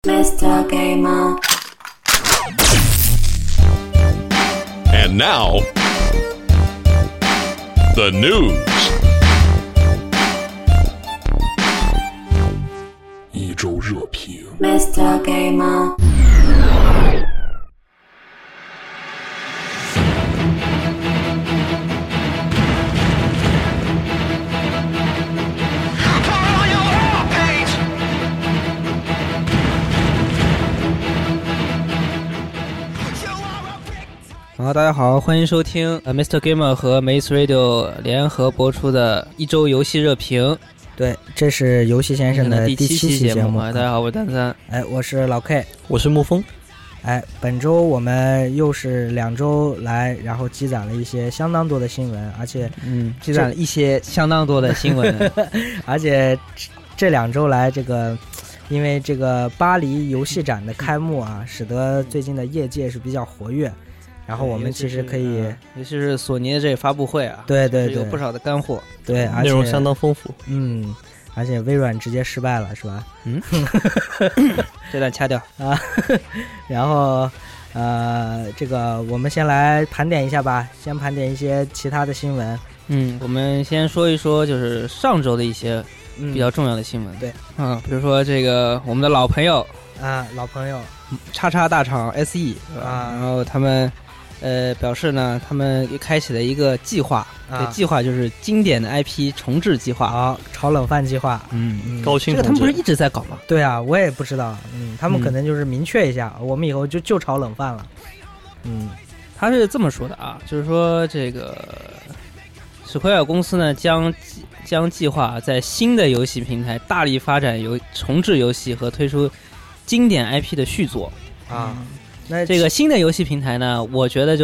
Mr. Gamer. And now, the news. 一周热评。 Mr. Gamer. 好，大家好，欢迎收听Mr. Gamer 和 Maze Radio 联合播出的一周游戏热评。 对，这是游戏先生的第7期节目。 大家好，我是丹三。 哎，我是老 K， 我是沐风。 哎，本周我们又是2周来，然后积攒了一些相当多的新闻，而且积攒了一些相当多的新闻， 而且这2周来，因为这个巴黎游戏展的开幕啊，使得最近的业界是比较活跃。然后我们其实可以， 尤其是索尼的这个发布会啊， 对， 有不少的干货， 对，而且内容相当丰富， 而且微软直接失败了，是吧？ 这段掐掉啊。然后这个我们先来盘点一下吧，先盘点一些其他的新闻。 我们先说一说就是上周的一些比较重要的新闻。 对， 比如说这个我们的老朋友啊，老朋友叉叉大厂 SE 啊，然后他们表示呢，他们开启了一个计划，这计划就是经典的 IP 重置计划， 炒冷饭计划。 高清重置。 这个他们不是一直在搞吗？ 对啊，我也不知道。他们可能就是明确一下，我们以后就炒冷饭了。 他是这么说的啊，就是说这个史奎尔公司呢将计划在新的游戏平台大力发展重置游戏和推出经典 IP 的续作啊。那这个新的游戏平台呢，我觉得就是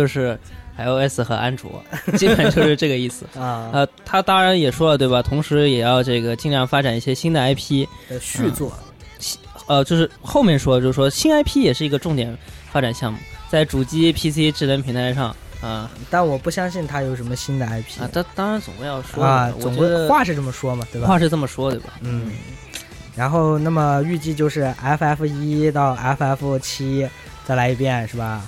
iOS 和安卓，基本就是这个意思啊。 他当然也说了，对吧？同时也要这个尽量发展一些新的 IP 的续作。 就是后面说，就是说新 IP 也是一个重点发展项目，在主机、PC 智能平台上啊。 但我不相信他有什么新的 IP 啊。他当然总归要说啊，总归话是这么说嘛，对吧？ 话是这么说，对吧？ 然后那么预计就是 FF1 到 FF7。再来一遍是吧？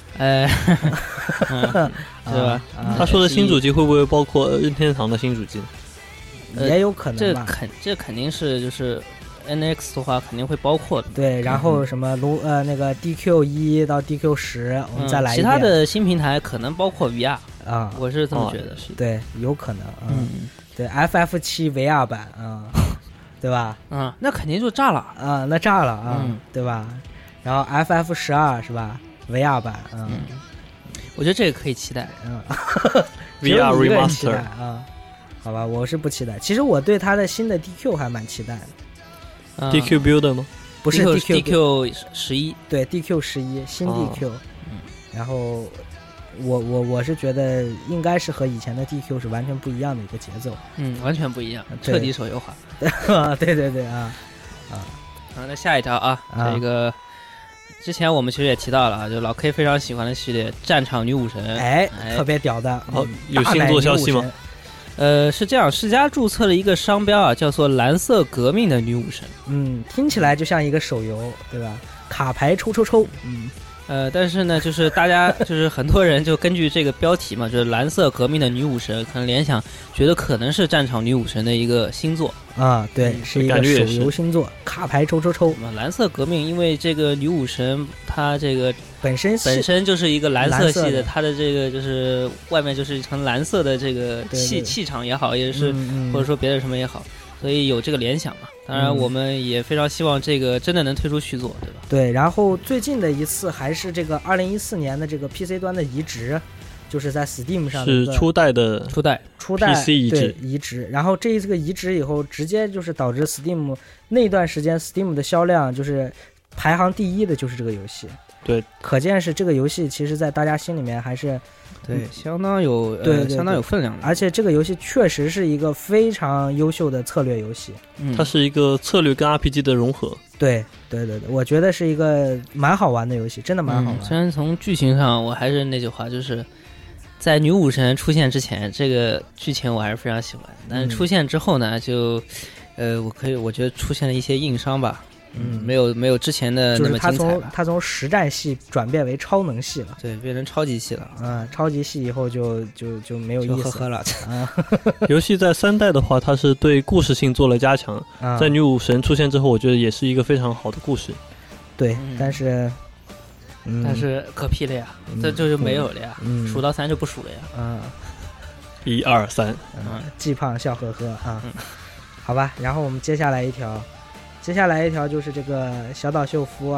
是吧？ 他说的新主机会不会包括任天堂的新主机？ 也有可能吧。 这肯定是就是 NX 的话肯定会包括的。 对，然后什么那个 DQ1 到 DQ10，我们再来一遍。 其他的新平台可能包括 VR 啊， 我是这么觉得。 对，有可能。对 FF7 VR 版对吧？ 那肯定就炸了啊，那炸了啊，对吧？然后 FF12 是吧 VR 版我觉得这个可以期待 VR Remaster 好吧，我是不期待。其实我对他的新的 DQ 还蛮期待的。DQ Builder 吗？ 不是 DQ11， 对 DQ11 新 DQ。然后我是觉得应该是和以前的 DQ 是完全不一样的一个节奏。 完全不一样，彻底手游化。 对那下一条啊，这个之前我们其实也提到了啊，就老 K 非常喜欢的系列《战场女武神》， 特别屌的。 有新作消息吗？ 是这样，世嘉注册了一个商标啊，叫做“蓝色革命”的女武神。 听起来就像一个手游，对吧？卡牌抽。 但是呢，就是大家就是很多人就根据这个标题嘛，就是蓝色革命的女武神，可能联想觉得可能是战场女武神的一个新作啊，对，是一个手游新作，卡牌抽。 蓝色革命，因为这个女武神她这个本身就是一个蓝色系的，她的这个就是外面就是一层蓝色的这个气场也好，也是或者说别的什么也好。所以有这个联想嘛，当然我们也非常希望这个真的能推出续作，对吧？ 对，然后最近的一次还是这个2014年的这个 PC 端的移植，就是在 Steam 上是初代 PC 移植，然后这个移植以后，直接就是导致 Steam 那段时间 Steam 的销量就是排行第1的就是这个游戏。 对， 可见是这个游戏其实在大家心里面还是相当有相当有分量的。 而且这个游戏确实是一个非常优秀的策略游戏， 它是一个策略跟 RPG 的融合。 对，我觉得是一个蛮好玩的游戏，真的蛮好玩。 虽然从剧情上，我还是那句话，就是在女武神出现之前，这个剧情我还是非常喜欢，但是出现之后呢，就我觉得出现了一些硬伤吧。 没有之前的那么精彩了。 他从实战系转变为超能系了， 对，变成超级系了。 超级系以后就没有意思了。 游戏在3代的话，它是对故事性做了加强，在女武神出现之后，我觉得也是一个非常好的故事。 对，但是嗝屁了呀，这就没有了呀，数到3就不数了呀。 1、2、3， 既胖笑呵呵啊。好吧，然后我们接下来一条就是这个小岛秀夫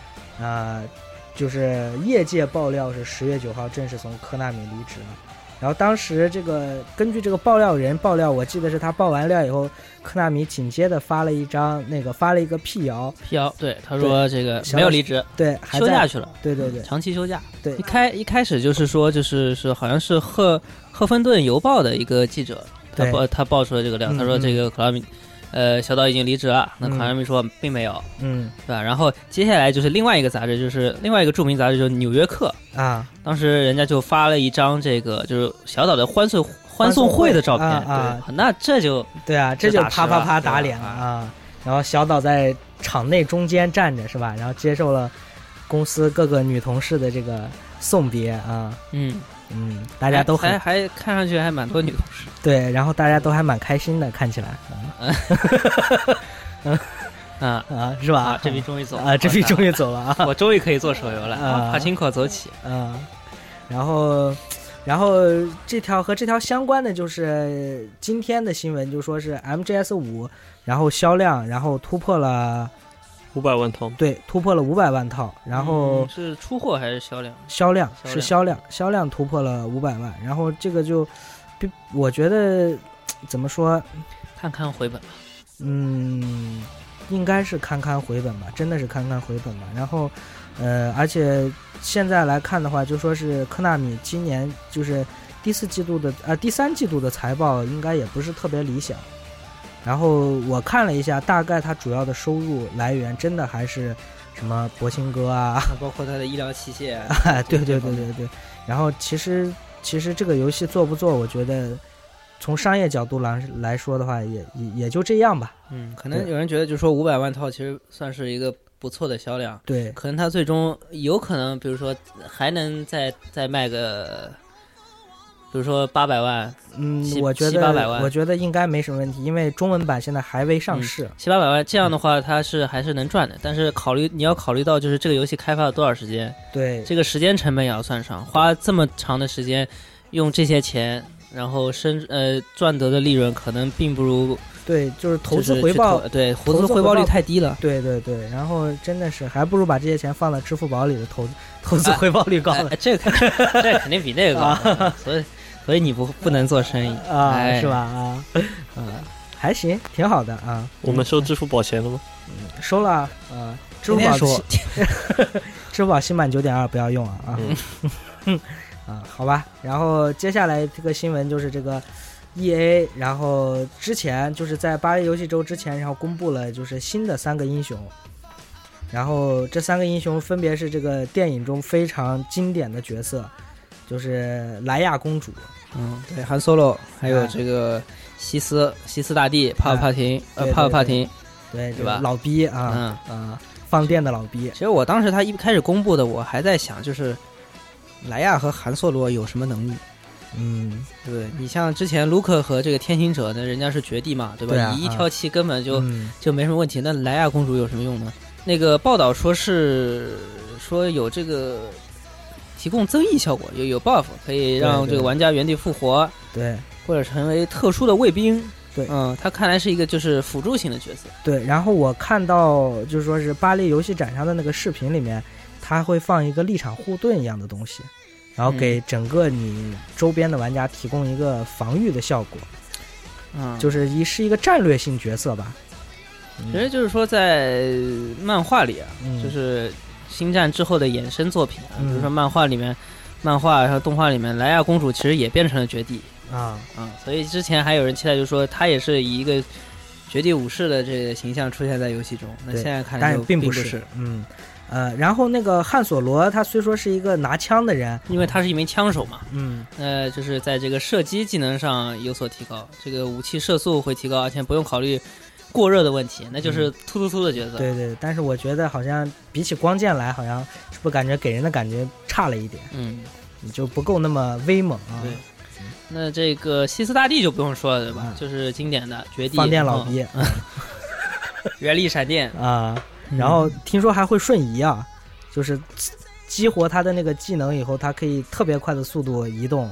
就是业界爆料是10月9号正式从科纳米离职了。然后当时根据这个爆料人爆料，我记得是他爆完料以后，科纳米紧接着发了一个辟谣， 对，他说这个没有离职， 对， 休假去了， 对， 长期休假。对，一开始就是说是好像是赫芬顿邮报的一个记者，他爆出了这个料，他说这个科纳米小岛已经离职了，那科纳米说并没有，对吧？然后接下来就是另外一个杂志，就是另外一个著名杂志，就是《纽约客》啊，当时人家就发了一张这个就是小岛的欢送会的照片啊，那这就对啊，这就啪啪啪打脸了啊！然后小岛在场内中间站着是吧？然后接受了公司各个女同事的这个送别啊，大家都还看上去还蛮多女同事， 对，然后大家都还蛮开心的，看起来是吧？ 这批终于走了这批终于走了啊！ 我终于可以做手游了帕青口走起然后这条相关的就是今天的新闻，就说是 MGS5，然后销量然后突破了 500万套， 对，突破了500万套，然后是出货还是销量？ 销量突破了500万，然后这个就，我觉得怎么说， 看回本吧， 应该是看回本吧，真的是看回本吧。然后，而且现在来看的话，就说是科纳米今年就是第3季度的财报应该也不是特别理想。然后我看了一下，大概它主要的收入来源真的还是什么博兴哥啊， 包括它的医疗器械对。然后其实这个游戏做不做，我觉得从商业角度来说的话，也就这样吧。 可能有人觉得就是说500万套其实算是一个不错的销量， 对， 可能它最终有可能，比如说还能再卖个。比如说800万， 我觉得应该没什么问题，因为中文版现在还未上市 ，700-800万这样的话，它还是能赚的。但是你要考虑到，就是这个游戏开发了多少时间， 对， 这个时间成本也要算上，花这么长的时间，用这些钱，然后赚得的利润可能并不如。 对，就是投资回报， 对，投资回报率太低了。 对，然后真的是还不如把这些钱放到支付宝里的投资回报率高了。 这肯定比那个高，所以你不能做生意是吧？还行，挺好的啊。 我们收支付宝钱了吗？ 收了支付宝支付宝新版9.2不要用好吧。然后接下来这个新闻就是这个。EA 然后之前就是在巴黎游戏周之前，然后公布了就是新的3个英雄，然后这3个英雄分别是这个电影中非常经典的角色，就是莱娅公主， 对，韩 Solo， 还有这个西斯大帝帕帕廷， 对吧？ 老逼放电的老逼。 其实我当时他一开始公布的，我还在想，就是莱娅和韩索罗有什么能力？对，你像之前卢克和这个天行者呢，人家是绝地嘛，对吧？ 对以1挑7根本就没什么问题。那莱娅公主有什么用呢？那个报道说有这个提供增益效果，有 buff 可以让这个玩家原地复活， 对， 或者成为特殊的卫兵。 对， 他看来是一个就是辅助型的角色。 对，然后我看到就是说是巴黎游戏展上的那个视频里面，他会放一个立场护盾一样的东西。然后给整个你周边的玩家提供一个防御的效果，就是是一个战略性角色吧。 其实就是说在漫画里就是星战之后的衍生作品比如说漫画然后动画里面，莱娅公主其实也变成了绝地所以之前还有人期待，就是说她也是以一个绝地武士的这个形象出现在游戏中。那现在看来就并不是。 然后那个汉索罗，他虽说是一个拿枪的人， 因为他是一名枪手嘛，就是在这个射击技能上有所提高，这个武器射速会提高，而且不用考虑过热的问题，那就是突的角色。 对对，但是我觉得好像比起光剑来，好像是不是感觉给人的感觉差了一点？你就不够那么威猛啊。 对。那这个西斯大帝就不用说了，对吧？就是经典的绝地放电老逼， 原力闪电啊。然后听说还会瞬移啊，就是激活他的那个技能以后，他可以特别快的速度移动。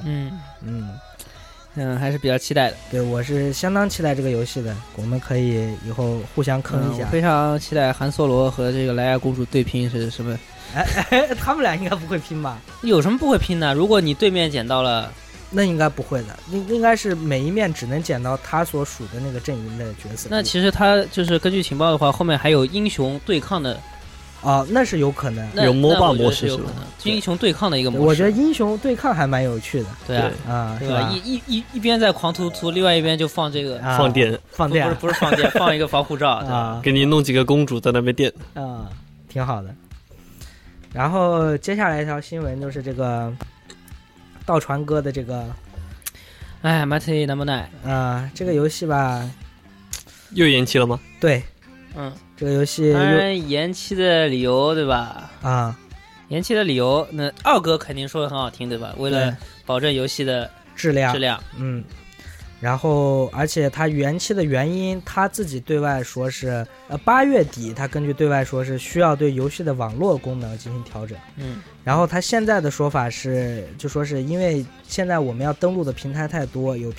还是比较期待的。 对，我是相当期待这个游戏的，我们可以以后互相坑一下。 我非常期待韩索罗和这个莱娅公主对拼是什么？ 他们俩应该不会拼吧？ 有什么不会拼的？如果你对面捡到了， 那应该不会的，应该是每一面只能捡到他所属的那个阵营的角色。 那其实他就是根据情报的话，后面还有英雄对抗的。 那是有可能， 有MOBA模式是吧？ 英雄对抗的一个模式， 我觉得英雄对抗还蛮有趣的。 对啊，对吧？一边在狂突，另外一边就放这个放电， 不是放电，放一个防护罩啊， 给你弄几个公主在那边电啊，挺好的。然后接下来一条新闻就是这个盗船哥的这个 Mighty No. 9 这个游戏吧， 又延期了吗？ 对，这个游戏延期的理由对吧？延期的理由，那二哥肯定说的很好听对吧？为了保证游戏的质量， 然后而且他延期的原因，他自己对外说是8月底，他根据对外说是需要对游戏的网络功能进行调整。然后他现在的说法是，就说是因为现在我们要登录的平台太多，有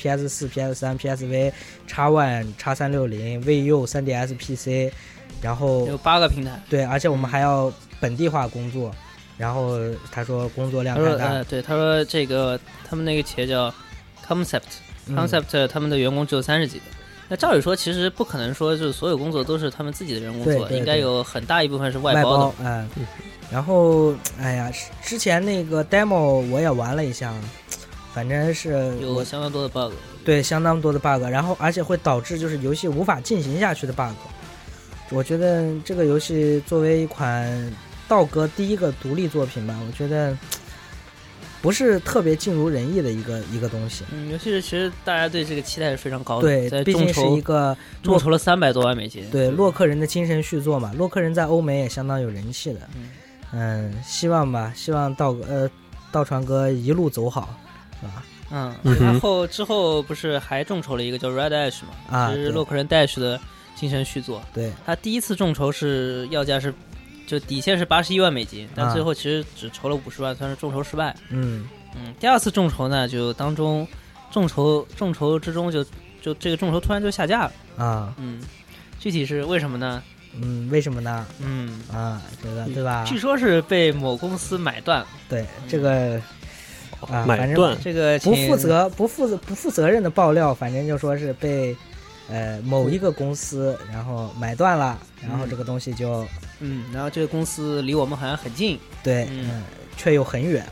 PS4、PS3、PSV、X1、X360、VU、3DS、PC， 然后有8个平台。 对，而且我们还要本地化工作。然后他说工作量太大。 对，他说这个他们那个企业叫 Concept，他们的员工只有30几个。那照理说，其实不可能说就是所有工作都是他们自己的人工作，应该有很大一部分是外包的。 然后，之前那个 demo 我也玩了一下，反正是有相当多的 bug。 对，相当多的 bug， 然后而且会导致就是游戏无法进行下去的 bug。我觉得这个游戏作为一款道哥第一个独立作品吧，我觉得不是特别尽如人意的一个东西。 尤其是其实大家对这个期待是非常高的。 对，毕竟是一个众筹了300多万美金。 对，洛克人的精神续作嘛，洛克人在欧美也相当有人气的。希望吧，希望道传哥一路走好，是吧？ 然后之后不是还众筹了一个叫 Red Dash 嘛？是洛克人 Dash 的精神续作。 对， 他第一次众筹是要价是就底线是81万美金，但最后其实只筹了50万，算是众筹失败。第二次众筹呢，就当中众筹之中就这个众筹突然就下架了具体是为什么呢？ 为什么呢？这个对吧？ 据说是被某公司买断。 对，这个买断， 这个不负责任的爆料，反正就说是被某一个公司然后买断了，然后这个东西就然后这个公司离我们好像很近， 对，却又很远，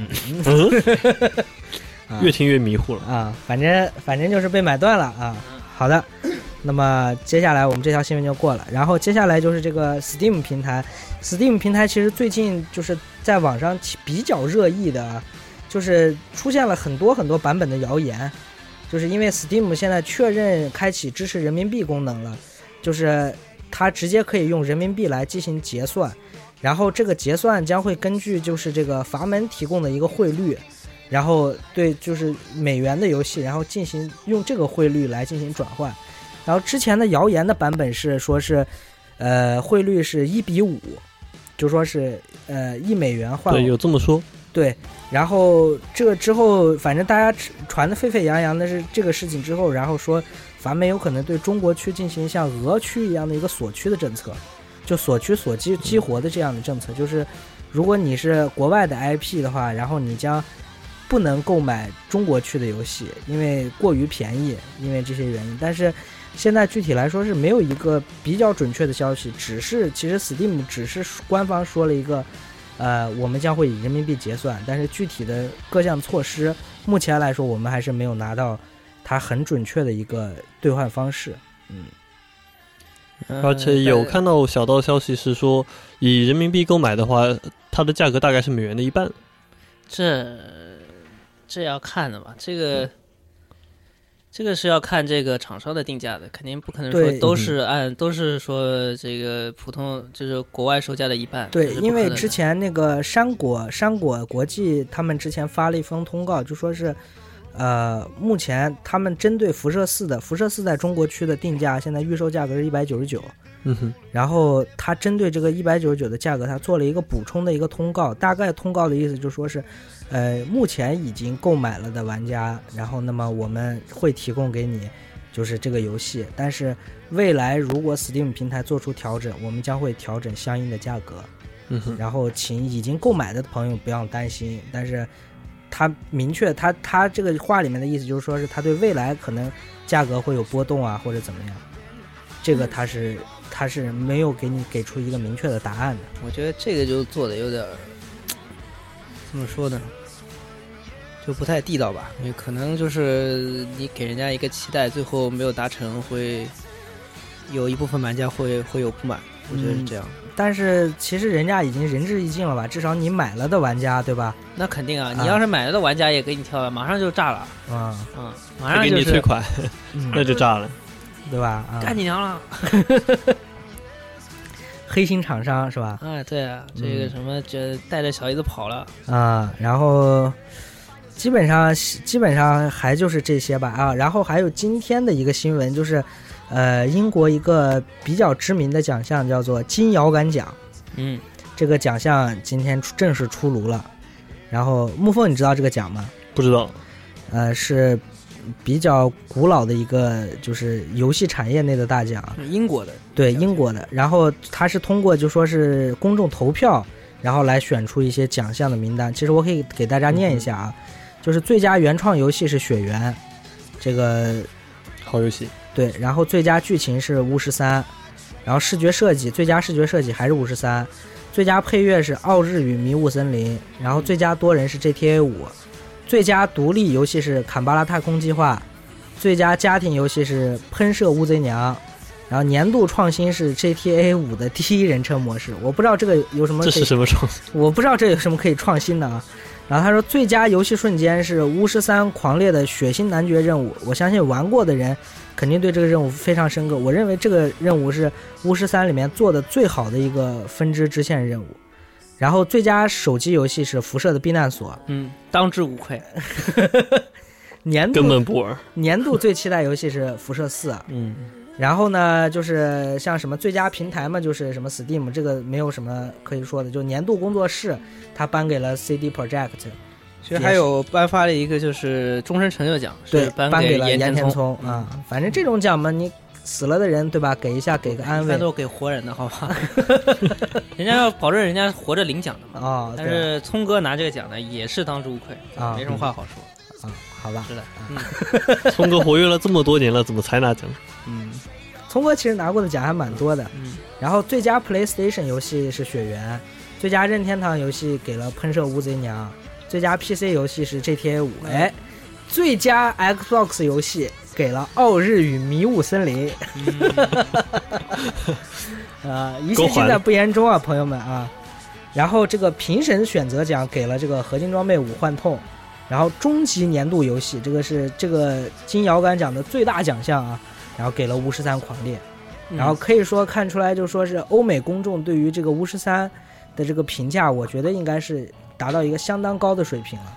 越听越迷糊了反正就是被买断了好的。那么接下来我们这条新闻就过了，然后接下来就是这个 Steam 平台。Steam 平台其实最近就是在网上比较热议的，就是出现了很多版本的谣言，就是因为 Steam 现在确认开启支持人民币功能了，就是它直接可以用人民币来进行结算，然后这个结算将会根据就是这个阀门提供的一个汇率，然后对就是美元的游戏，然后进行用这个汇率来进行转换。然后之前的谣言的版本是说是汇率是1:5，就说是1美元换， 对，有这么说。 对，然后这个之后反正大家传的沸沸扬扬的是这个事情之后，然后说阀门有可能对中国区进行像俄区一样的一个锁区的政策，就锁区锁激活的这样的政策，就是如果你是国外的 IP 的话，然后你将不能购买中国区的游戏，因为过于便宜，因为这些原因。但是现在具体来说是没有一个比较准确的消息，只是其实 Steam 只是官方说了一个我们将会以人民币结算，但是具体的各项措施目前来说我们还是没有拿到它很准确的一个兑换方式。 而且有看到小道消息是说以人民币购买的话，它的价格大概是美元的1半。 这要看的嘛，这这个是要看这个厂商的定价的，肯定不可能说都是说这个普通就是国外售价的一半。 对，因为之前那个山果国际他们之前发了一封通告，就说是目前他们针对辐射4在中国区的定价现在预售价格是199。然后他针对这个199的价格，他做了一个补充的一个通告，大概通告的意思就说是目前已经购买了的玩家，然后那么我们会提供给你就是这个游戏，但是未来如果 Steam 平台做出调整，我们将会调整相应的价格。然后请已经购买的朋友不要担心，但是他明确他这个话里面的意思就是说是他对未来可能价格会有波动啊或者怎么样，这个他是没有给出一个明确的答案的。 我觉得这个就做的有点怎么说呢，就不太地道吧，因为可能就是你给人家一个期待，最后没有达成，会有一部分玩家会有不满，我觉得是这样。 但是其实人家已经仁至义尽了吧，至少你买了的玩家对吧？ 那肯定啊，你要是买了的玩家也给你跳了，马上就炸了。马上给你退款，那就炸了， 对吧？ 干你娘了！ 黑心厂商是吧？ 对啊，这个什么这带着小姨子跑了然后基本上还就是这些吧然后还有今天的一个新闻就是英国一个比较知名的奖项叫做金摇杆奖。这个奖项今天正式出炉了。然后沐风，你知道这个奖吗？ 不知道。 是比较古老的一个就是游戏产业内的大奖， 英国的。 对，英国的。然后它是通过就说是公众投票，然后来选出一些奖项的名单。其实我可以给大家念一下就是最佳原创游戏是雪原，这个好游戏。 对，然后最佳剧情是巫师3，然后最佳视觉设计还是巫师3，最佳配乐是奥日与迷雾森林，然后最佳多人是 GTA 5，最佳独立游戏是坎巴拉太空计划，最佳家庭游戏是喷射乌贼娘，然后年度创新是 GTA 5的第一人称模式。我不知道这个有什么， 这是什么创新？ 我不知道这有什么可以创新的然后他说最佳游戏瞬间是巫师3狂烈的血腥男爵任务，我相信玩过的人肯定对这个任务非常深刻。我认为这个任务是巫师3里面做的最好的一个分支支线任务。然后最佳手机游戏是辐射的避难所， 当之无愧。 根本不玩。 年度最期待游戏是辐射4。然后呢就是像什么最佳平台嘛，就是什么 Steam， 这个没有什么可以说的。就年度工作室他颁给了 CD Projekt。 其实还有颁发了一个就是终身成就奖， 对，颁给了岩田聪反正这种奖嘛，你死了的人对吧，给一下，给个安慰。一般都给活人的好吧人家要保证人家活着领奖的嘛但是聪哥拿这个奖呢也是当之无愧没什么话好说好吧。 是的聪哥活跃了这么多年了，怎么才拿奖？ 聪哥其实拿过的奖还蛮多的。然后最佳 PlayStation 游戏是雪原，最佳任天堂游戏给了喷射乌贼娘，最佳 PC 游戏是 GTA 5，最佳 Xbox 游戏给了奥日与迷雾森林。一切尽在不言中啊，朋友们然后这个评审选择奖给了这个合金装备5幻痛，然后终极年度游戏这个是这个金摇杆奖的最大奖项然后给了巫师3狂烈。然后可以说看出来就说是欧美公众对于这个巫师3的这个评价，我觉得应该是达到一个相当高的水平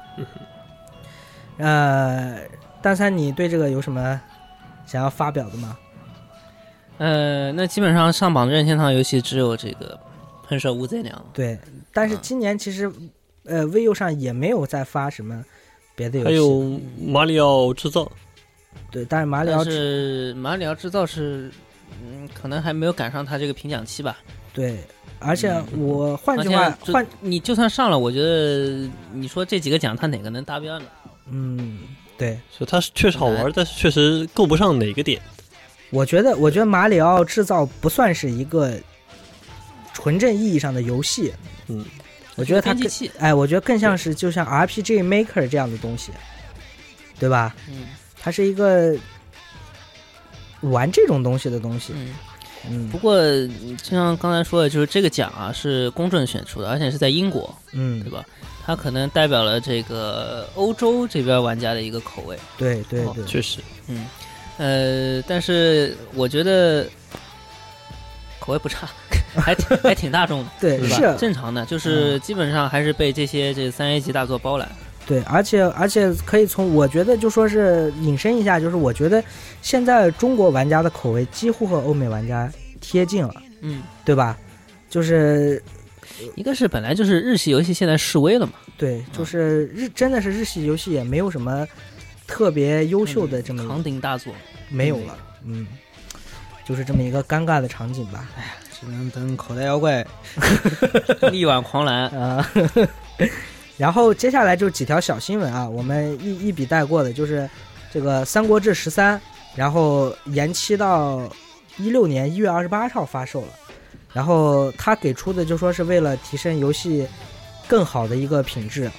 了。蛋三，你对这个有什么想要发表的吗？ 那基本上上榜的任天堂游戏只有这个喷射乌贼娘。 对，但是今年其实VU 上也没有再发什么别的游戏。 还有马里奥制造。 对，但是马里奥制造是可能还没有赶上他这个评奖期吧。 对，而且我换句话你就算上了，我觉得你说这几个奖他哪个能达标呢？ 对， 所以它确实好玩，但是确实够不上哪个点。 我觉得马里奥制造不算是一个纯正意义上的游戏。我觉得它我觉得更像是就像 RPG Maker 这样的东西，对吧？它是一个玩这种东西的东西。 不过就像刚才说的，就是这个奖啊是公正选出的，而且是在英国，对吧？它可能代表了这个欧洲这边玩家的一个口味。 对对对， 确实。 但是我觉得口味不差，还挺大众的， 对， 是正常的，就是基本上还是被这 3A 级大作包揽。 对，而且可以从我觉得就说是引申一下，就是我觉得现在中国玩家的口味几乎和欧美玩家贴近了，对吧？就是一个是本来就是日系游戏现在式微了嘛， 对，就是真的是日系游戏也没有什么特别优秀的这么扛鼎大作没有了，就是这么一个尴尬的场景吧。 哎呀，只能等口袋妖怪力挽狂澜啊。然后接下来就几条小新闻啊，我们一笔带过的，就是这个《三国志13》，然后延期到16年1月28号发售了。然后他给出的就说是为了提升游戏更好的一个品质。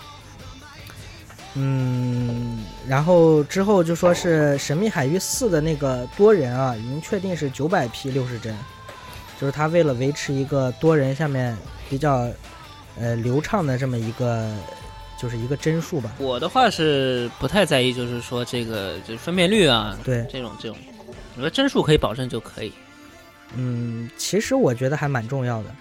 然后之后就说是《神秘海域4》的那个多人啊，已经确定是900p 60帧，就是他为了维持一个多人下面比较流畅的这么一个就是一个帧数吧。 我的话是不太在意，就是说这个就是分辨率啊， 对这种，我觉得帧数可以保证就可以。 其实我觉得还蛮重要的。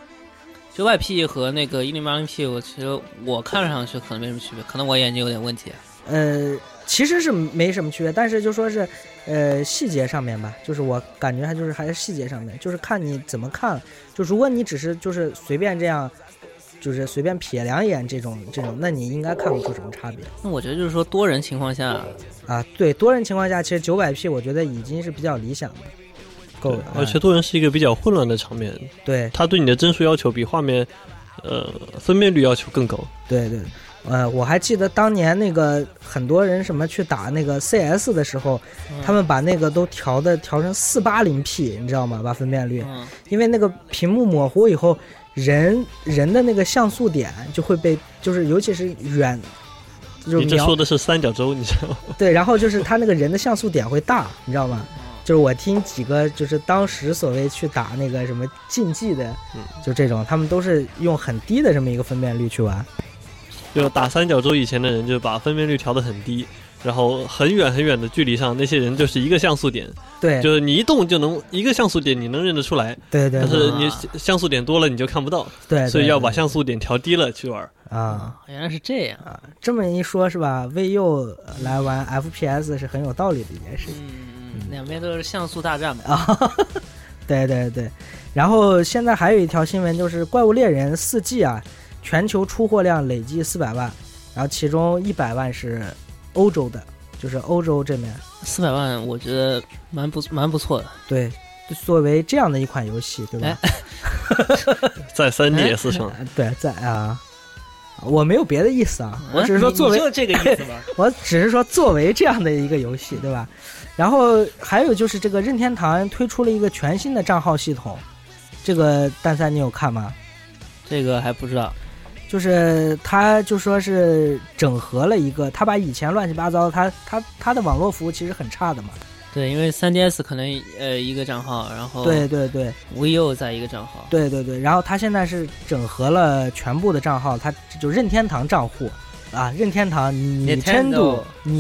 900p 和那个1080p，其实我看上去可能没什么区别，可能我眼睛有点问题。 其实是没什么区别，但是就说是细节上面吧，就是我感觉还是细节上面，就是看你怎么看。就如果你只是就是随便这样，就是随便瞥两眼这种，那你应该看不出什么差别。 那我觉得就是说多人情况下啊，对，多人情况下，其实900p 我觉得已经是比较理想的。够， 而且多人是一个比较混乱的场面， 对， 它对你的帧数要求比画面分辨率要求更高。 对对，我还记得当年那个很多人什么去打那个 CS 的时候，他们把那个都调成480p，你知道吗？把分辨率，因为那个屏幕模糊以后，人的那个像素点就会被，就是尤其是远。 你这说的是三角洲，你知道吗？ 对，然后就是他那个人的像素点会大，你知道吗？就是我听几个就是当时所谓去打那个什么竞技的，就这种，他们都是用很低的这么一个分辨率去玩。 就打三角洲以前的人就把分辨率调得很低，然后很远很远的距离上那些人就是一个像素点， 对， 就是你一动就能一个像素点你能认得出来， 对对， 但是你像素点多了你就看不到， 对， 所以要把像素点调低了去玩啊。 原来是这样啊，这么一说是吧？VU来玩 FPS 是很有道理的一件事情。 两边都是像素大战嘛。 啊，对对对。然后现在还有一条新闻，就是《怪物猎人4季》啊，全球出货量累计400万，然后其中100万是欧洲的，就是欧洲这边。 400万，我觉得蛮不错的。 对，作为这样的一款游戏，对吧？ 在 3DS 上， 对，在啊。我没有别的意思啊，我只是说作为就这个意思吧。 我只是说作为这样的一个游戏，对吧？然后还有就是这个任天堂推出了一个全新的账号系统，这个蛋三你有看吗？ 这个还不知道。 就是他就说是整合了一个，他把以前乱七八糟，他的网络服务其实很差的嘛。 对，因为 3DS 可能一个账号，然后对对对 ，VU 在一个账号， 对对对，然后他现在是整合了全部的账号，他就任天堂账户啊，任天堂Nintendo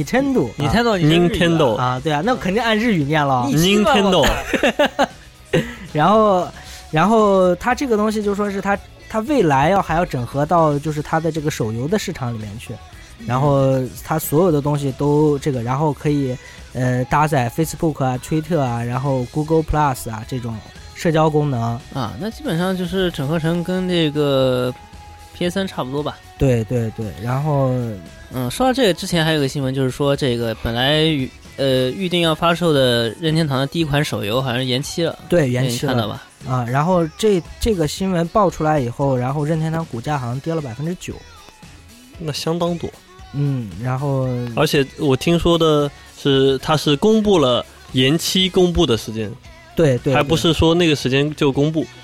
啊，对啊，那肯定按日语念了 Nintendo 然后他这个东西就说是他未来还要整合到就是他的这个手游的市场里面去，然后他所有的东西都这个，然后可以搭载 Facebook 啊、Twitter 啊，然后 Google Plus 啊这种社交功能啊，那基本上就是整合成跟这个 PSN 差不多吧。 对对对，然后说到这个之前还有个新闻，就是说这个本来预定要发售的任天堂的第一款手游好像是延期了。 对，延期了， 看到吧？ 啊，然后这个新闻爆出来以后，然后任天堂股价好像跌了9%， 那相当多。 然后而且我听说的是，它是公布了延期公布的时间， 对对， 还不是说那个时间就公布。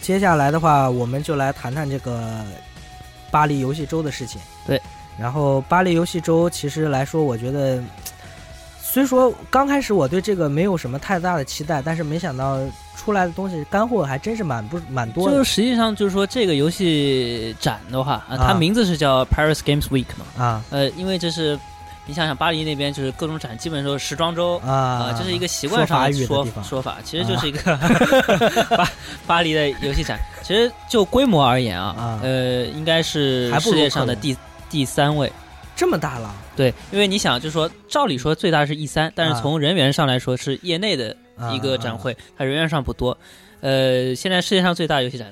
接下来的话，我们就来谈谈这个巴黎游戏周的事情。 对， 然后巴黎游戏周其实来说，我觉得虽说刚开始我对这个没有什么太大的期待，但是没想到出来的东西干货还真是蛮多的。 就实际上就是说这个游戏展的话，它名字是叫 Paris Games Week 嘛，因为这是你想想巴黎那边就是各种展基本都是时装周这是一个习惯上的说法，其实就是一个巴黎的游戏展。其实就规模而言应该是世界上的第3位。 这么大了？ 对，因为你想就是说照理说最大是 E3， 但是从人员上来说是业内的一个展会，它人员上不多。现在世界上最大的游戏展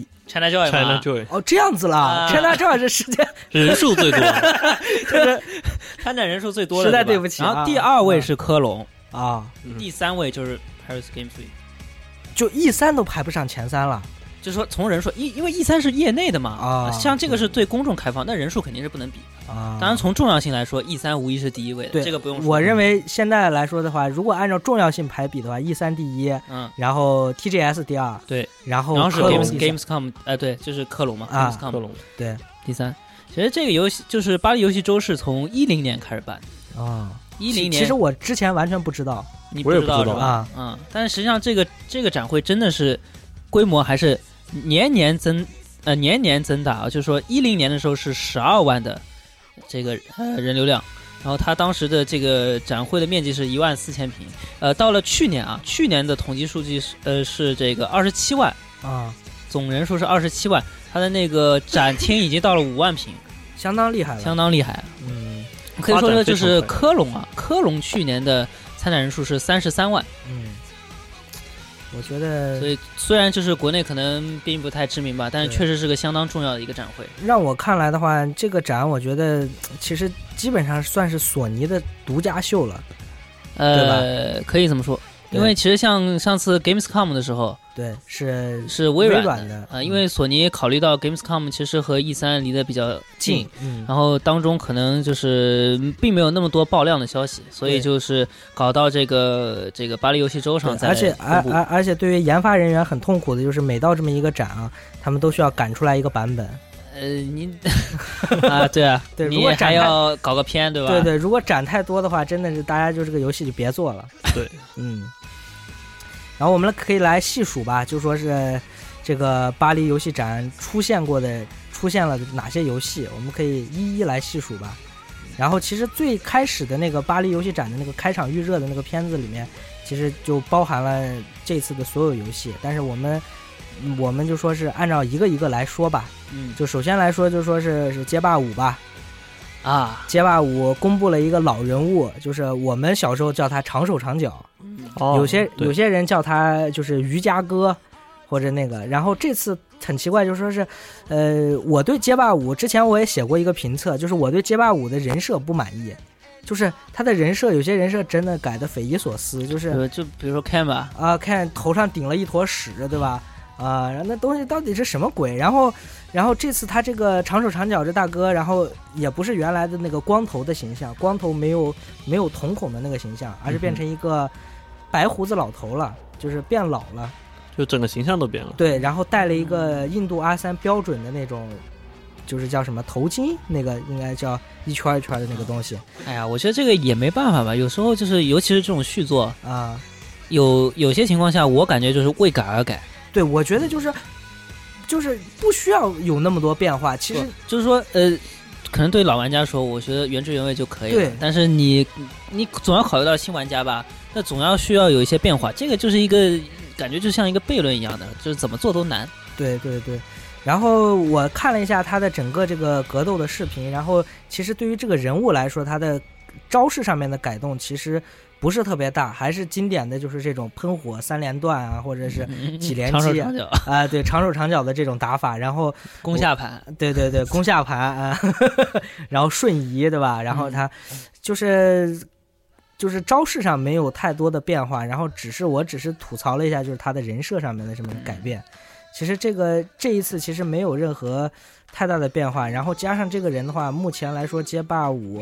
ChinaJoy 哦，这样子了，ChinaJoy 是世界人数最多， 就是参展人数最多的。 实在对不起。 然后第2位是科隆第 3位就是 Paris Games Week， 就 E3 都排不上前3了。 就是说从人数，因为 E3 是业内的嘛像这个是对公众开放，那人数肯定是不能比当然从重要性来说 ，E3 无疑是第1位的，这个不用说。 我认为现在来说的话，如果按照重要性排比的话 ，E3 第1，然后 TGS 第2， 对， 然后是 Gamescom， 对，就是科隆嘛，Gamescom， 科隆， 对， 第3。其实这个游戏就是巴黎游戏周是从10年开始办10年。 其实我之前完全不知道， 你不知道是吧？但是实际上这个展会真的是规模还是年年增大就是说10年的时候是12万的这个人流量，然后它当时的这个展会的面积是14000平，到了去年的统计数据是这个27万总人数是27万，它的那个展厅已经到了5万平， 相当厉害了。 可以说的就是科隆去年的参展人数是33万。 我觉得， 所以虽然就是国内可能并不太知名吧，但是确实是个相当重要的一个展会。 让我看来的话，这个展我觉得其实基本上算是索尼的独家秀了，对吧？ 可以这么说。因为其实像上次 Gamescom 的时候， 对，是微软的因为索尼考虑到 Gamescom 其实和 E3 离得比较近，然后当中可能就是并没有那么多爆量的消息，所以就是搞到这个巴黎游戏周上再而且对于研发人员很痛苦的就是每到这么一个展他们都需要赶出来一个版本。 你对啊， 对， 你还要搞个片，对吧？ 对，如果展太多的话，真的是大家就这个游戏就别做了。 对， 然后我们可以来细数吧，就说是这个巴黎游戏展出现了哪些游戏，我们可以一一来细数吧。然后其实最开始的那个巴黎游戏展的那个开场预热的那个片子里面，其实就包含了这次的所有游戏，但是我们就说是按照一个一个来说吧。就首先来说就说是街霸5吧。街霸5公布了一个老人物，就是我们小时候叫他长手长脚，有些人叫他就是瑜伽哥或者那个。然后这次很奇怪，就说是我对街霸5之前我也写过一个评测，就是我对街霸5的人设不满意，就是他的人设有些人设真的改得匪夷所思，就比如说 Ken 吧 Ken 头上顶了一坨屎，对吧？然后那东西到底是什么鬼？然后这次他这个长手长脚这大哥，然后也不是原来的那个光头的形象，光头没有瞳孔的那个形象，而是变成一个白胡子老头了，就是变老了， 就整个形象都变了。 对，然后戴了一个印度阿三标准的那种，就是叫什么头巾，那个应该叫一圈一圈的那个东西。 哎呀，我觉得这个也没办法吧，有时候就是尤其是这种续作有些情况下我感觉就是为改而改。 对，我觉得就是不需要有那么多变化，其实就是说可能对老玩家说我觉得原汁原味就可以了，但是你总要考虑到新玩家吧，那总要需要有一些变化，这个就是一个感觉就像一个悖论一样的，就是怎么做都难。 对，然后我看了一下他的整个这个格斗的视频，然后其实对于这个人物来说，他的招式上面的改动其实不是特别大，还是经典的就是这种喷火3连段或者是几连击对，长手长脚的这种打法，然后攻下盘， 对，攻下盘然后瞬移，对吧？然后他就是招式上没有太多的变化，然后我只是吐槽了一下，就是他的人设上面的这么改变。其实这一次其实没有任何太大的变化，然后加上这个人的话，目前来说街霸5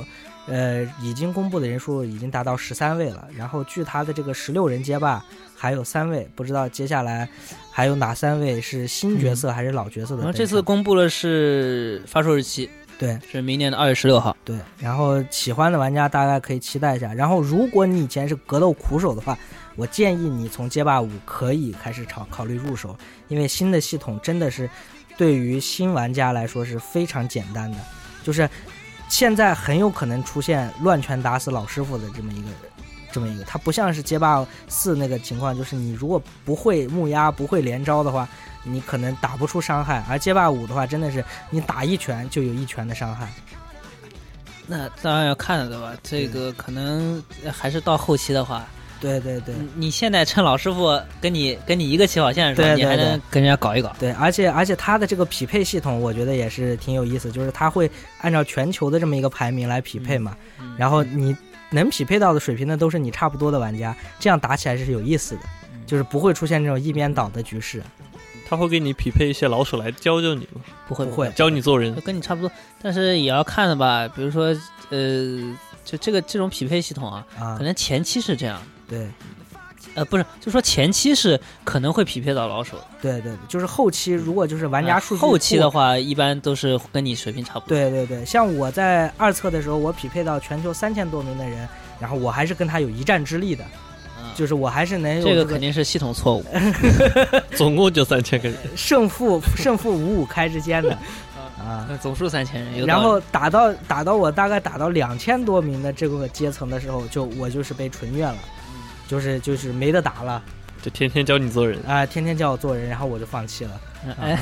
已经公布的人数已经达到13位了。然后据他的这个16人街霸还有3位，不知道接下来还有哪3位是新角色还是老角色的。 然后这次公布了是发售日期， 对， 是明年的2月16号。 对，然后喜欢的玩家大概可以期待一下。然后如果你以前是格斗苦手的话，我建议你从街霸5可以开始考虑入手，因为新的系统真的是对于新玩家来说是非常简单的，就是现在很有可能出现乱拳打死老师傅的这么一个，它不像是街霸4那个情况，就是你如果不会木压不会连招的话，你可能打不出伤害，而街霸5的话真的是你打一拳就有1拳的伤害。 那当然要看了对吧？这个可能还是到后期的话， 对对对， 你现在趁老师傅跟你一个起跑线的时候， 对对对， 你还能跟人家搞一搞。 对，而且他的这个匹配系统，我觉得也是挺有意思，就是他会按照全球的这么一个排名来匹配嘛，然后你能匹配到的水平呢，都是你差不多的玩家，这样打起来是有意思的，就是不会出现这种一边倒的局势。 他会给你匹配一些老手来教教你吗？ 不会教你做人， 跟你差不多，但是也要看的吧。比如说，就这种匹配系统啊，可能前期是这样。 对， 不是，就说前期是可能会匹配到老手。 对对，就是后期如果就是玩家数据后期的话，一般都是跟你水平差不多。 对对对，像我在2测的时候，我匹配到全球3000多名的人，然后我还是跟他有一战之力的。就是我还是能有、 这个肯定是系统错误， 总共就3000个人， 胜负55开之间的啊， 总数3000人， 然后打到我大概打到2000多名的这个阶层的时候，我就是被纯虐了，就是没得打了， 就天天教你做人啊，天天教我做人，然后我就放弃了。 哎，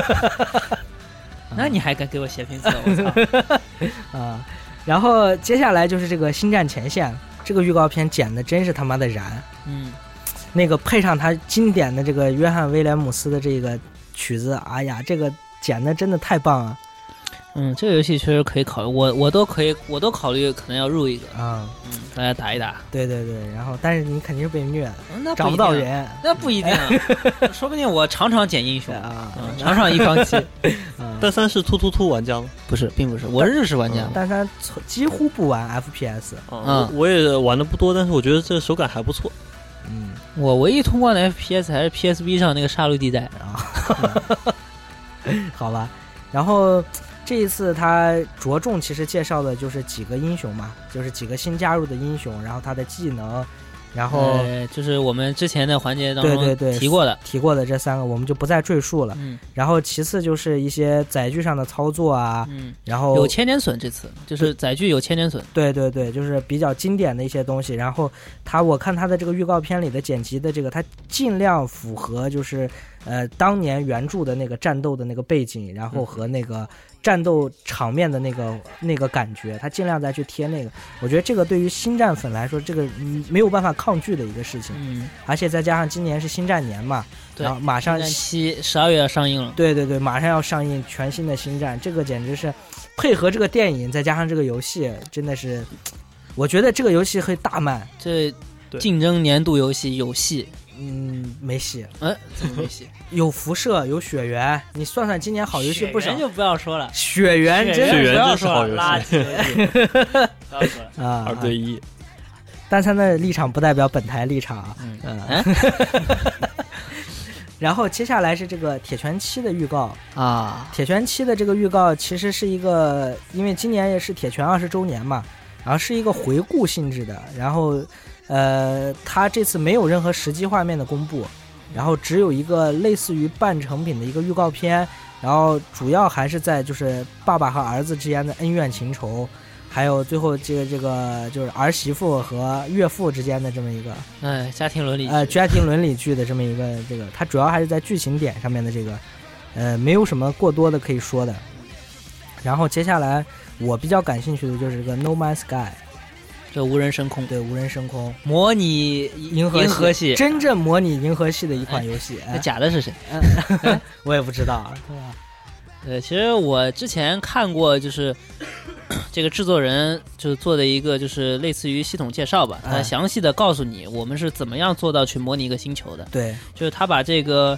那你还敢给我写评测？我操！ 啊，然后接下来就是这个星战前线。这个预告片剪的真是他妈的燃，那个配上他经典的这个约翰威廉姆斯的这个曲子，哎呀，这个剪的真的太棒了。 这个游戏确实可以考虑，我都考虑可能要入一个啊，大家打一打。对对对，然后但是你肯定是被虐的，找不到人， 那不一定，说不定我场场捡英雄啊，场场一方七。 但3是突玩家吗？ 不是，并不是，我是日式玩家。 但3几乎不玩 FPS， 我也玩的不多，但是我觉得这个手感还不错。 我唯一通关的 FPS 还是 PSV 上那个杀戮地带啊。好吧，然后这一次他着重其实介绍的就是几个英雄嘛，就是几个新加入的英雄，然后他的技能，然后就是我们之前的环节当中提过的这3个，我们就不再赘述了。然后其次就是一些载具上的操作啊，然后有千年隼，这次就是载具有千年隼。 对对对，就是比较经典的一些东西。然后我看他的这个预告片里的剪辑的这个，他尽量符合就是当年原著的那个战斗的那个背景，然后和那个战斗场面的那个感觉，他尽量再去贴那个。我觉得这个对于星战粉来说，这个没有办法抗拒的一个事情。而且再加上今年是星战年嘛，然后马上 12月要上映了。 对对对，马上要上映全新的星战，这个简直是配合这个电影再加上这个游戏，真的是，我觉得这个游戏会大卖。 这竞争年度游戏有戏。 没戏。 怎么没戏？ 有辐射，有血缘，你算算今年好游戏不少。 血缘就不要说了， 血缘真的不要说了， 垃圾游戏。不要说了啊 ！2对1。 单参的立场不代表本台立场啊。然后接下来是这个铁拳7的预告啊。铁拳7的这个预告其实是一个，因为今年也是铁拳20周年嘛，然后是一个回顾性质的，然后它这次没有任何实际画面的公布，然后只有一个类似于半成品的一个预告片，然后主要还是在就是爸爸和儿子之间的恩怨情仇，还有最后这个就是儿媳妇和岳父之间的这么一个家庭伦理剧的这么一个这个，它主要还是在剧情点上面的这个没有什么过多的可以说的。然后接下来我比较感兴趣的就是这个 No Man's Sky， 这无人升空， 对，无人升空， 模拟银河系， 真正模拟银河系的一款游戏。 那假的是谁？ 我也不知道。 其实我之前看过，就是这个制作人就是做的一个就是类似于系统介绍吧，他详细的告诉你我们是怎么样做到去模拟一个星球的。 对， 就是他把这个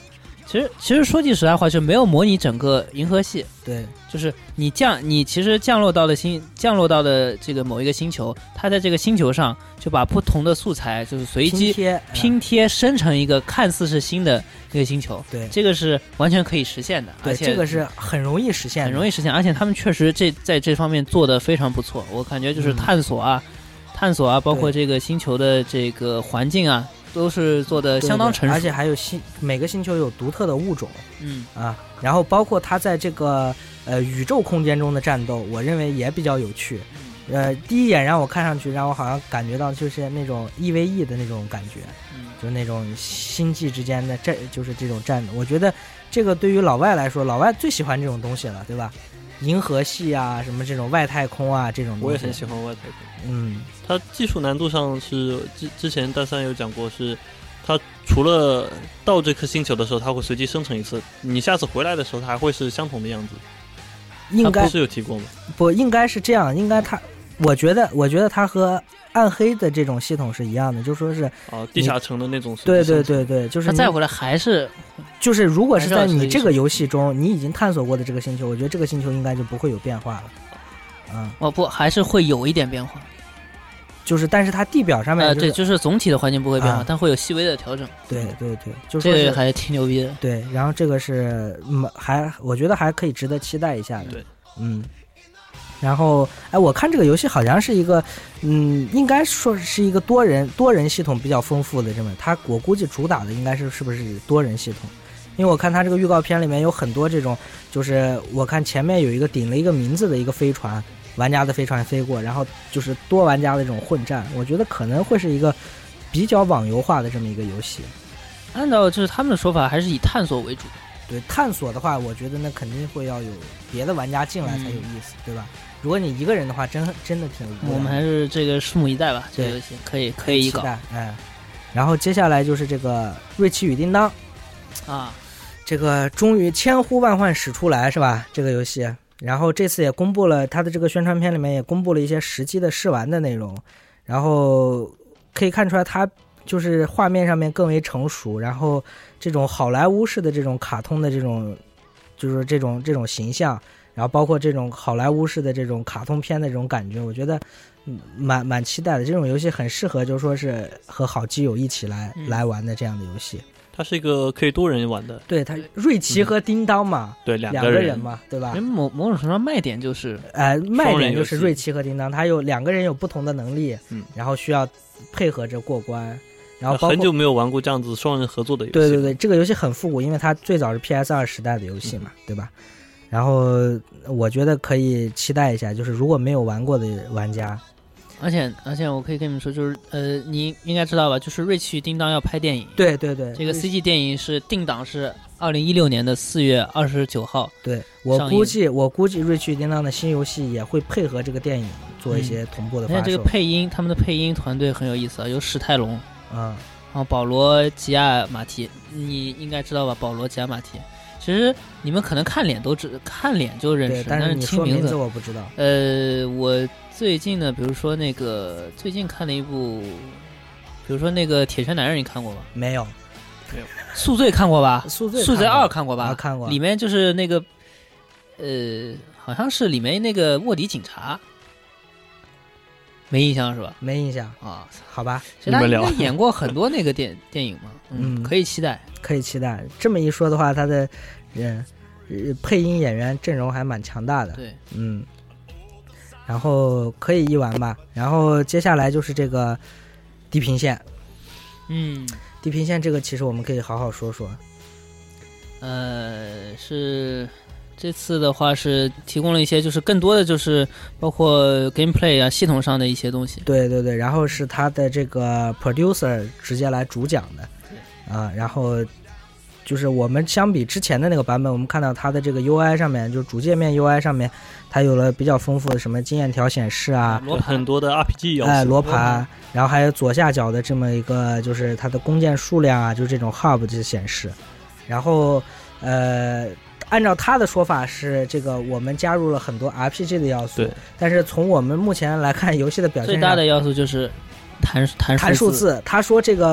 其实说句实在话，就没有模拟整个银河系。 对， 就是你其实降落到的这个某一个星球，它在这个星球上就把不同的素材就是随机拼贴生成一个看似是新的一个星球。 对， 这个是完全可以实现的。 对， 而且这个是很容易实现， 而且他们确实在这方面做得非常不错。我感觉就是探索啊，包括这个星球的这个环境啊。都是做的相当成熟， 而且还有每个星球有独特的物种，然后包括它在这个宇宙空间中的战斗，我认为也比较有趣。第一眼让我看上去，让我好像感觉到就是那种1v1的那种感觉，就是那种星际之间的就是这种战斗。我觉得这个对于老外来说，老外最喜欢这种东西了，对吧？银河系啊，什么这种外太空啊，这种东西我也很喜欢外太空。它技术难度上是之前大三有讲过，是它除了到这颗星球的时候，它会随机生成一次，你下次回来的时候，它还会是相同的样子。 应该不是有提过吗？ 不应该是这样，应该我觉得它和暗黑的这种系统是一样的，就说是地下城的那种。 对，就是它再回来还是就是如果是在你这个游戏中你已经探索过的这个星球，我觉得这个星球应该就不会有变化了。 不，还是会有一点变化。 就是但是它地表上面对，就是总体的环境不会变化，但会有细微的调整。 对，就是这个还挺牛逼的。 对，然后这个是我觉得还可以值得期待一下的。 对， 然后我看这个游戏好像是一个应该说是一个多人系统比较丰富的这么，我估计主打的应该是不是多人系统？因为我看它这个预告片里面有很多这种，就是我看前面有一个顶了一个名字的一个飞船。玩家的飞船飞过，然后就是多玩家的这种混战，我觉得可能会是一个比较网游化的这么一个游戏。 按照就是他们的说法，还是以探索为主。 对，探索的话，我觉得那肯定会要有别的玩家进来才有意思，对吧？如果你一个人的话，真的挺有意思。 我们还是这个拭目以待吧，这个游戏可以一搞。 然后接下来就是这个《瑞奇与叮当》这个终于千呼万唤始出来，是吧？这个游戏。然后这次也公布了它的这个宣传片里面也公布了一些实际的试玩的内容，然后可以看出来它就是画面上面更为成熟，然后这种好莱坞式的这种卡通的这种就是这种形象，然后包括这种好莱坞式的这种卡通片的这种感觉，我觉得蛮期待的。这种游戏很适合就说是和好基友一起来玩的这样的游戏。 它是一个可以多人玩的， 对，它瑞奇和叮当嘛， 对， 两个人嘛，对吧？ 某种程度上卖点就是， 卖点就是瑞奇和叮当，它有两个人有不同的能力，然后需要配合着过关，然后包括很久没有玩过这样子双人合作的游戏。 对，这个游戏很复古，因为它最早是 PS2 时代的游戏嘛，对吧？然后我觉得可以期待一下，就是如果没有玩过的玩家。 而且我可以跟你们说，就是你应该知道吧，就是瑞奇与叮当要拍电影。 对， 这个 CG 电影是定档是2016年的4月29号。 对，我估计瑞奇与叮当的新游戏也会配合这个电影做一些同步的发售。 这个配音，他们的配音团队很有意思啊，有史泰龙，然后保罗吉亚马提，你应该知道吧？保罗吉亚马提。其实你们可能看脸就认识， 但是你听名字我不知道。 我最近呢，比如说那个最近看了一部，比如说那个《铁拳男人》，你看过吧？ 没有。 宿醉看过吧？ 宿醉 2看过吧？ 看过。 里面就是那个好像是里面那个卧底警察，没印象是吧？ 没印象啊， 好吧。 其实他应该演过很多那个电影嘛，可以期待。 这么一说的话，他的配音演员阵容还蛮强大的。 对， 然后可以一玩吧。然后接下来就是这个地平线。地平线这个其实我们可以好好说说。 是这次的话是提供了一些，就是更多的就是包括 gameplay 啊系统上的一些东西。 对，然后是他的这个 producer 直接来主讲的。然后就是我们相比之前的那个版本，我们看到它的这个 UI 上面，就是主界面 UI 上面，它有了比较丰富的什么经验条显示啊， 很多的 RPG 要素， 罗盘，然后还有左下角的这么一个就是它的弓箭数量啊，就是这种 hub 这些显示。然后按照他的说法是这个我们加入了很多 RPG 的要素， 对， 但是从我们目前来看游戏的表现上， 最大的要素就是弹数字。 他说这个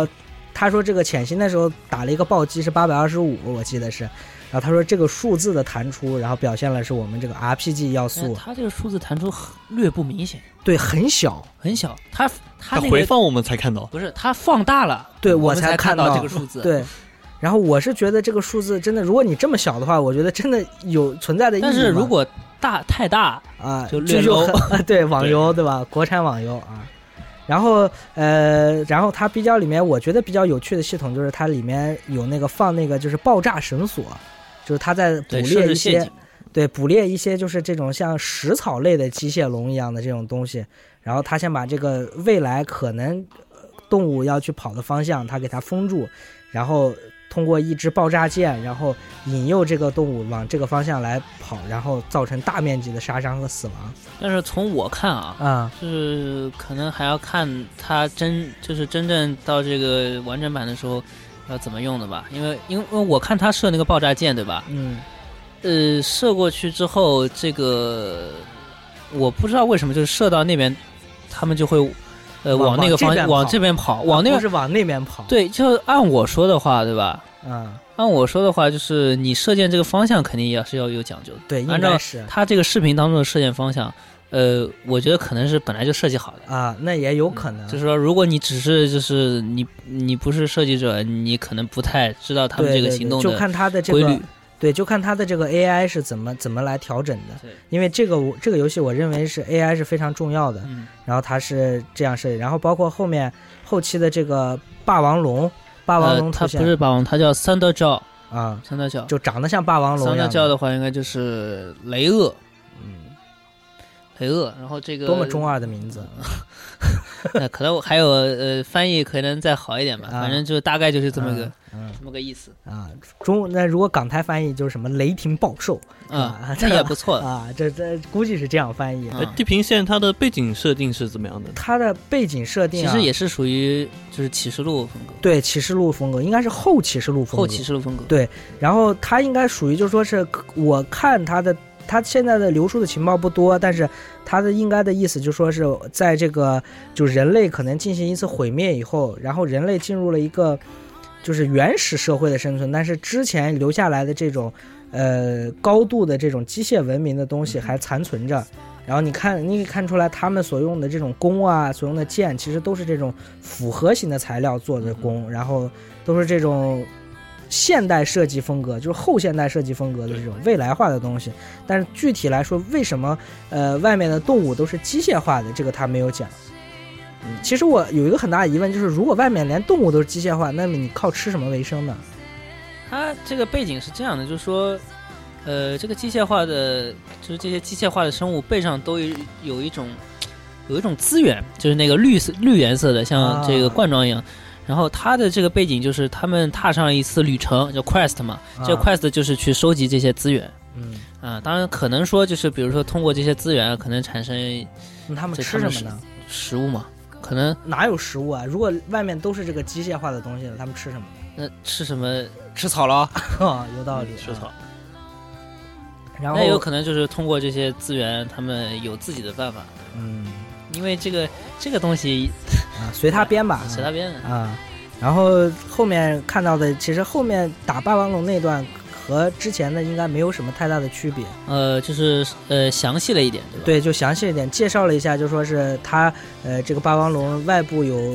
他说这个潜行的时候打了一个暴击是825，我记得是。然后他说这个数字的弹出，然后表现了是我们这个 RPG 要素。 他这个数字弹出略不明显， 对，很小很小。他那个回放我们才看到， 不是他放大了， 对我才看到这个数字。 对，然后我是觉得这个数字真的，如果你这么小的话，我觉得真的有存在的意义。 但是如果太大啊， 就对网游对吧？国产网游啊。然后它比较里面我觉得比较有趣的系统就是它里面有那个放那个就是爆炸绳索，就是它在捕猎一些捕猎一些就是这种像食草类的机械龙一样的这种东西，然后它先把这个未来可能动物要去跑的方向它给它封住，然后通过一支爆炸箭然后引诱这个动物往这个方向来跑，然后造成大面积的杀伤和死亡。 但是从我看就是可能还要看它真正到这个完整版的时候要怎么用的吧，因为我看他射那个爆炸箭对吧，射过去之后这个我不知道为什么就是射到那边他们就会往那个方向往这边跑，往那边不是往那边跑。 对，就按我说的话对吧，按我说的话就是你射箭这个方向肯定也是要有讲究的。 对，应该是他这个视频当中的射箭方向我觉得可能是本来就设计好的啊，那也有可能。 就是说，如果你只是就是你不是设计者，你可能不太知道他们这个行动的规律。 就看他的这个对，就看他的这个 AI 是怎么来调整的。因为这个游戏我认为是 AI 是非常重要的。然后它是这样设计，然后包括后期的这个霸王龙它不是霸王，它叫Thunderjaw 啊 ，Thunderjaw 就长得像霸王龙一样。 Thunderjaw的话应该就是雷鳄。雷鳄，然后这个多么中二的名字。 可能还有翻译可能再好一点吧，反正就大概就是这么个意思啊。那如果港台翻译就是什么雷霆暴兽啊，这也不错啊，这估计是这样翻译。 地平线它的背景设定是怎么样的？ 它的背景设定其实也是属于就是启示录风格。 对，启示录风格应该是后启示录风格。对，然后它应该属于就是说是我看它现在的流出的情报不多，但是它的应该的意思就说是在这个就人类可能进行一次毁灭以后，然后人类进入了一个就是原始社会的生存，但是之前留下来的这种高度的这种机械文明的东西还残存着。然后你可以看出来他们所用的这种弓啊，所用的剑其实都是这种复合型的材料做的弓，然后都是这种现代设计风格，就是后现代设计风格的这种未来化的东西。但是具体来说，为什么外面的动物都是机械化的，这个他没有讲。其实我有一个很大的疑问，就是如果外面连动物都是机械化，那么你靠吃什么为生呢？ 它这个背景是这样的，就是说这个机械化的就是这些机械化的生物背上都有一种资源，就是那个绿颜色的像这个罐装一样。然后他的这个背景就是他们踏上一次旅程，叫 quest 嘛，这个 quest 就是去收集这些资源。当然可能说就是比如说通过这些资源可能产生他们吃什么呢？ 食物嘛，可能哪有食物啊？如果外面都是这个机械化的东西了，他们吃什么？ 那吃什么？吃草了有道理， 吃草。 然后那有可能就是通过这些资源，他们有自己的办法。因为这个东西随他编吧， 随他编啊。然后后面看到的，其实后面打霸王龙那段和之前的应该没有什么太大的区别。 就是详细了一点，对吧？ 对，就详细一点，介绍了一下，就说是它这个霸王龙外部有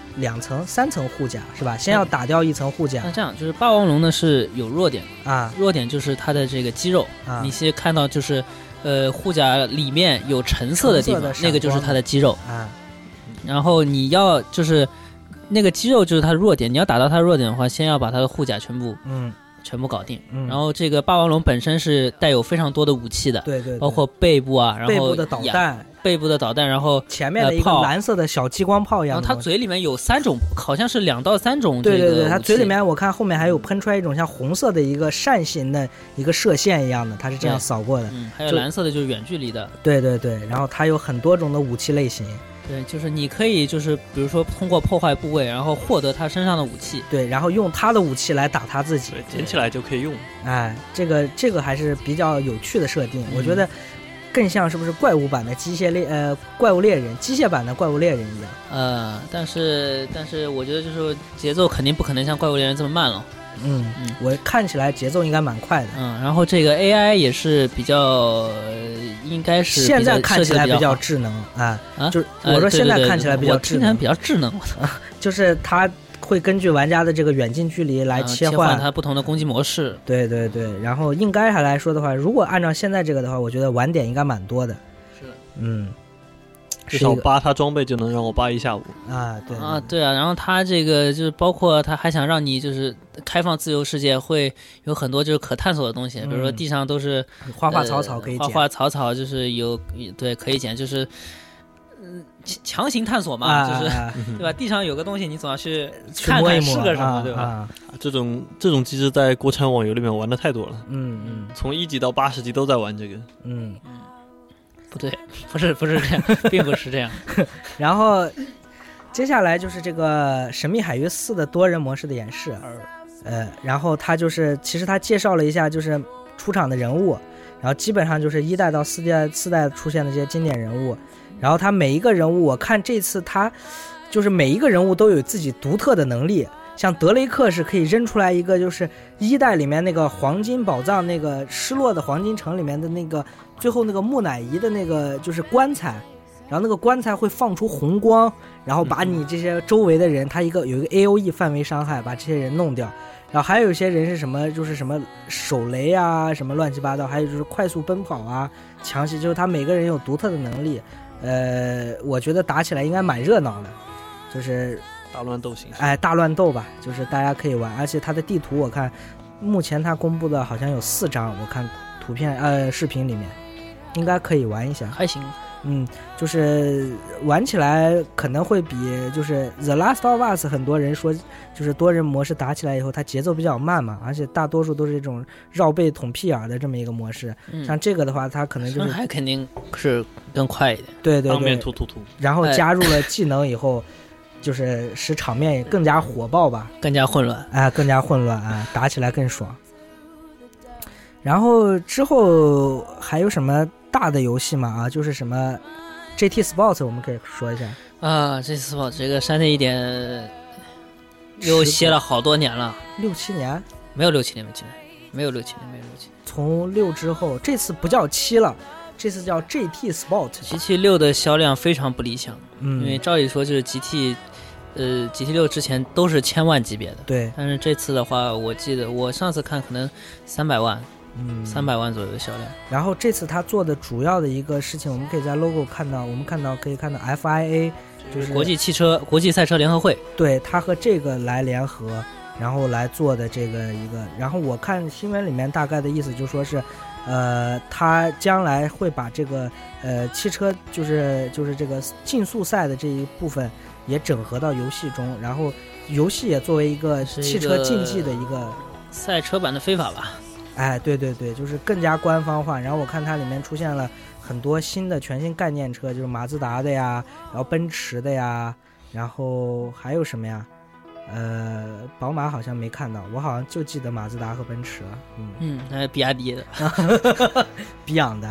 3层护甲，是吧？先要打掉一层护甲。 那这样就是霸王龙呢是有弱点啊， 弱点就是它的这个肌肉啊，你先看到就是护甲里面有橙色的地方，那个就是它的肌肉啊。 然后你要就是那个肌肉就是它的弱点，你要打到它的弱点的话，先要把它的护甲全部搞定。然后这个霸王龙本身是带有非常多的武器的， 对， 包括背部啊，然后背部的导弹， 然后前面的一个蓝色的小激光炮一样的。 然后它嘴里面有3种，好像是2到3种。 对，它嘴里面我看后面还有喷出来一种像红色的一个扇形的一个射线一样的，它是这样扫过的。 还有蓝色的就是远距离的。 对，然后它有很多种的武器类型。 对，就是你可以就是比如说通过破坏部位，然后获得他身上的武器。 对，然后用他的武器来打他自己。 捡起来就可以用。 这个还是比较有趣的设定。我觉得更像是不是怪物版的怪物猎人，机械版的怪物猎人一样。 但是我觉得就是节奏肯定不可能像怪物猎人这么慢了。 我看起来节奏应该蛮快的。 然后这个 AI 也是比较，应该是现在看起来比较智能就是我说现在看起来比较智能， 比较智能， 就是它会根据玩家的这个远近距离来切换它不同的攻击模式。 对，然后应该还来说的话，如果按照现在这个的话，我觉得玩点应该蛮多的。 是的， 至少扒他装备就能让我扒一下午对然后他这个就是包括他还想让你就是开放自由世界，会有很多就是可探索的东西，比如说地上都是花花草草可以捡， 花花草草就是对可以捡，就是强行探索嘛，就是对吧？地上有个东西，你总要去看看是个什么，对吧？ 这种机制在国产网游里面玩的太多了。从1级到80级都在玩这个。 不对，不是这样，并不是这样。 然后接下来就是这个《神秘海域4》的多人模式的演示。然后他就是其实他介绍了一下就是出场的人物，然后基本上就是1代到4代出现的这些经典人物。然后他每一个人物，我看这次他就是每一个人物都有自己独特的能力。像德雷克是可以扔出来一个，就是1代里面那个黄金宝藏，那个失落的黄金城里面的那个最后那个木乃伊的那个就是棺材，然后那个棺材会放出红光，然后把你这些周围的人，他有一个 AOE 范围伤害，把这些人弄掉。然后还有一些人是什么，就是什么手雷啊，什么乱七八糟，还有就是快速奔跑啊，强袭，就是他每个人有独特的能力。我觉得打起来应该蛮热闹的，就是大乱斗型， 大乱斗吧，就是大家可以玩。而且它的地图我看目前它公布的好像有4张，我看图片视频里面应该可以玩一下， 还行。 就是玩起来可能会比就是 The Last of Us 很多人说就是多人模式打起来以后它节奏比较慢嘛，而且大多数都是这种绕背捅屁眼的这么一个模式。像这个的话它可能就是还肯定是更快一点， 对， 当面突， 然后加入了技能以后就是使场面更加火爆吧， 更加混乱， 打起来更爽。然后之后还有什么大的游戏嘛？就是什么 GT Sports 我们可以说一下 GT Sports 这个山内一点又歇了好多年了 ，6、7年？ 没有6、7年， 从6之后，这次不叫7了，这次叫 GT Sport。GT6 的销量非常不理想，因为照理说就是 GT6 之前都是1000万级别的， 对， 但是这次的话，我记得我上次看可能300万，300万左右的销量。 然后这次他做的主要的一个事情，我们可以在 logo 看到，可以看到 FIA 就是国际赛车联合会， 对，他和这个来联合，然后来做的这个一个。然后我看新闻里面大概的意思就说是，他将来会把这个汽车就是这个竞速赛的这一部分也整合到游戏中，然后游戏也作为一个汽车竞技的一个赛车版的非法吧。 对，就是更加官方化。然后我看它里面出现了很多新的全新概念车，就是马自达的呀，然后奔驰的呀，然后还有什么呀？宝马好像没看到，我好像就记得马自达和奔驰了。 还有比亚迪的比昂的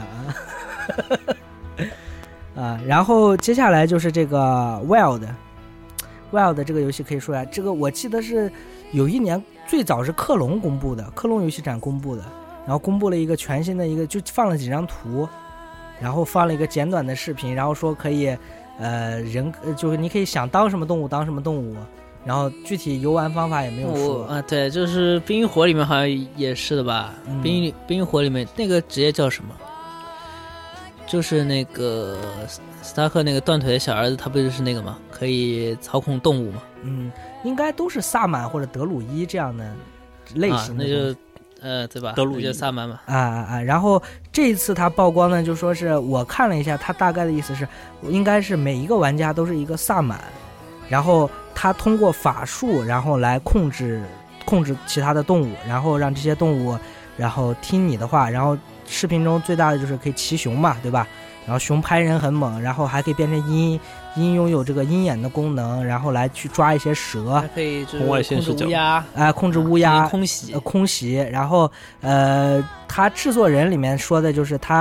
然后接下来就是这个 Wild 这个游戏可以说一下，这个我记得是有一年最早是克隆公布的，克隆游戏展公布的，然后公布了一个全新的一个，就放了几张图，然后放了一个简短的视频，然后说可以就是你可以想当什么动物当什么动物，然后具体游玩方法也没有说。 对，就是冰与火里面好像也是的吧。冰与火里面那个职业叫什么？就是那个斯塔克那个断腿的小儿子，他不就是那个吗？可以操控动物吗？ 应该都是萨满或者德鲁伊这样的类型的， 那就对吧？ 德鲁伊就萨满嘛。 然后这一次他曝光呢，就说是我看了一下，他大概的意思是，应该是每一个玩家都是一个萨满，然后他通过法术，然后来控制其他的动物，然后让这些动物，然后听你的话，然后视频中最大的就是可以骑熊嘛，对吧？然后熊拍人很猛，然后还可以变成鹰拥有这个鹰眼的功能，然后来去抓一些蛇， 还可以红外线视角， 控制乌鸦， 空袭。 然后他制作人里面说的就是他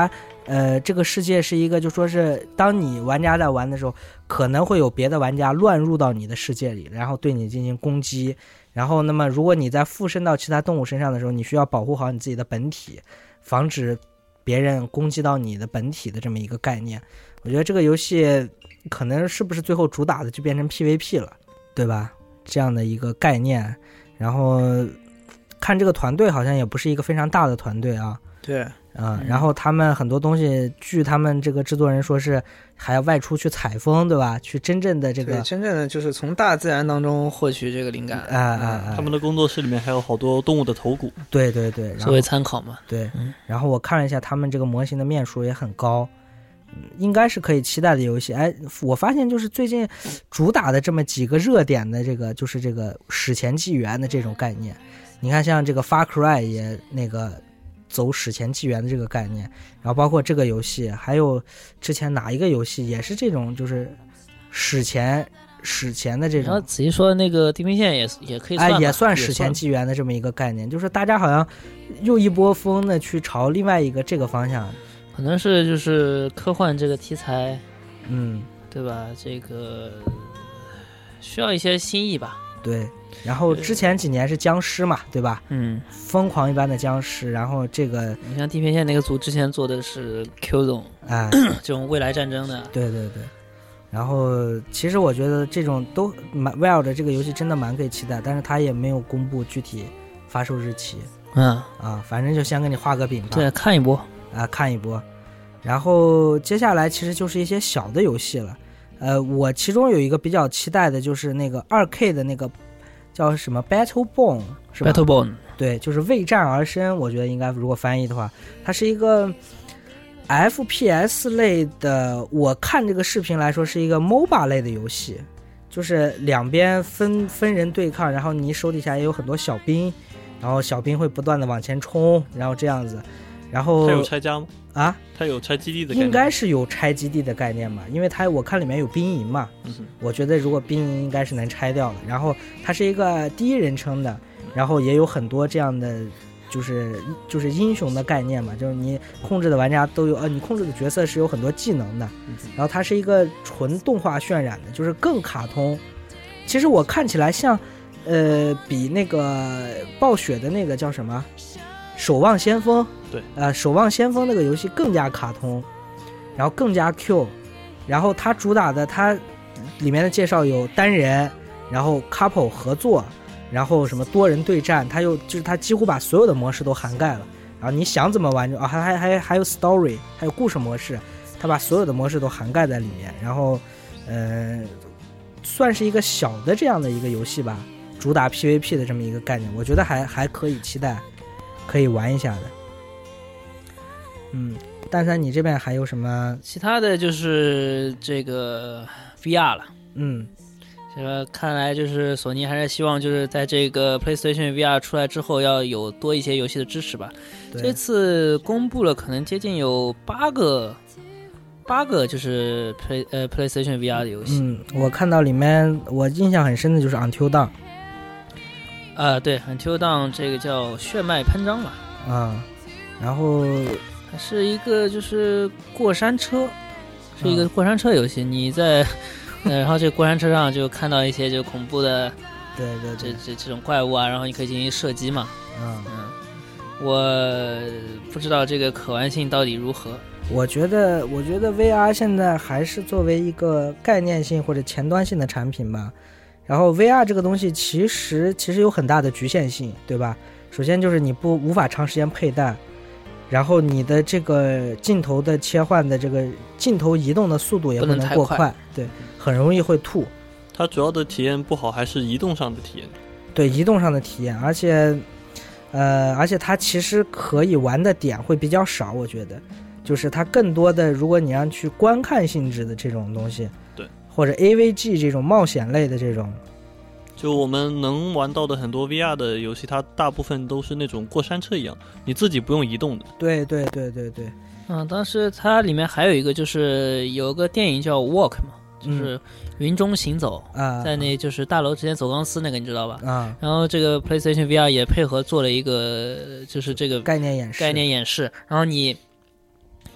这个世界是一个就说是当你玩家在玩的时候，可能会有别的玩家乱入到你的世界里，然后对你进行攻击，然后那么如果你在附身到其他动物身上的时候，你需要保护好你自己的本体，防止别人攻击到你的本体的这么一个概念。我觉得这个游戏可能是不是最后主打的就变成 PVP 了，对吧？这样的一个概念。然后看这个团队好像也不是一个非常大的团队啊。 对， 然后他们很多东西，据他们这个制作人说是还要外出去采风，对吧？去真正的这个， 对，真正的就是从大自然当中获取这个灵感。 他们的工作室里面还有好多动物的头骨。 对对对， 作为参考嘛。 对，然后我看了一下他们这个模型的面数也很高，应该是可以期待的游戏。哎，我发现就是最近主打的这么几个热点的这个，就是这个史前纪元的这种概念。你看，像这个 Far Cry 也那个走史前纪元的这个概念，然后包括这个游戏，还有之前哪一个游戏也是这种，就是史前的这种。 然后仔细说，那个地平线也可以算吧， 也算史前纪元的这么一个概念，就是大家好像又一波风的去朝另外一个这个方向。 可能是就是科幻这个题材，对吧？这个需要一些新意吧。 对，然后之前几年是僵尸嘛，对吧？疯狂一般的僵尸，然后这个你像地平线那个组之前做的是 Q 种，这种未来战争的。 对对对。然后其实我觉得这种都Wild 这个游戏真的蛮可以期待，但是它也没有公布具体发售日期。反正就先给你画个饼吧。 对，看一波。 看一波，然后接下来其实就是一些小的游戏了。我其中有一个比较期待的就是那个 2K 的那个叫什么 Battleborn 是吧 ？Battleborn 对，就是为战而生。我觉得应该如果翻译的话，它是一个 FPS 类的。我看这个视频来说是一个 MOBA 类的游戏，就是两边分人对抗，然后你手底下也有很多小兵，然后小兵会不断的往前冲，然后这样子。然后它有拆家吗？它有拆基地的概念？ 应该是有拆基地的概念吧，因为我看里面有兵营嘛。我觉得如果兵营应该是能拆掉的。然后它是一个第一人称的，然后也有很多这样的就是英雄的概念嘛，就是你控制的玩家都有你控制的角色是有很多技能的。然后它是一个纯动画渲染的，就是更卡通。其实我看起来像比那个暴雪的那个叫什么守望先锋， 对， 守望先锋那个游戏更加卡通，然后更加 Q， 然后它主打的它里面的介绍有单人，然后 couple 合作，然后什么多人对战，它几乎把所有的模式都涵盖了。然后你想怎么玩还有 story， 还有故事模式，它把所有的模式都涵盖在里面。然后算是一个小的这样的一个游戏吧，主打 PVP 的这么一个概念，我觉得还可以期待。可以玩一下的。蛋三你这边还有什么其他的？就是这个 VR 了。这个看来就是索尼还是希望就是在这个 PlayStation VR 出来之后要有多一些游戏的支持吧。这次公布了可能接近有八个就是 PlayStation VR 的游戏。 我看到里面我印象很深的就是 Until Dawn。 对 Until Dawn 这个叫血脉喷张嘛。 然后它是一个就是过山车，是一个过山车游戏。你在然后这个过山车上就看到一些就恐怖的对这种怪物啊，然后你可以进行射击嘛。我不知道这个可玩性到底如何。 我觉得 VR 现在还是作为一个概念性或者前端性的产品吧。然后 VR 这个东西其实有很大的局限性，对吧？首先就是你无法长时间佩戴，然后你的这个镜头的切换的这个镜头移动的速度也不能过快，对，很容易会吐。 它主要的体验不好还是移动上的体验？ 对，移动上的体验，而且它其实可以玩的点会比较少，我觉得，就是它更多的，如果你要去观看性质的这种东西， 对，或者 AVG 这种冒险类的这种， 就我们能玩到的很多 VR 的游戏，它大部分都是那种过山车一样，你自己不用移动的。 对。 当时它里面还有一个就是有个电影叫 Walk 嘛，就是云中行走在那就是大楼之间走钢丝那个，你知道吧？然后这个 PlayStation VR 也配合做了一个就是这个概念演示， 然后你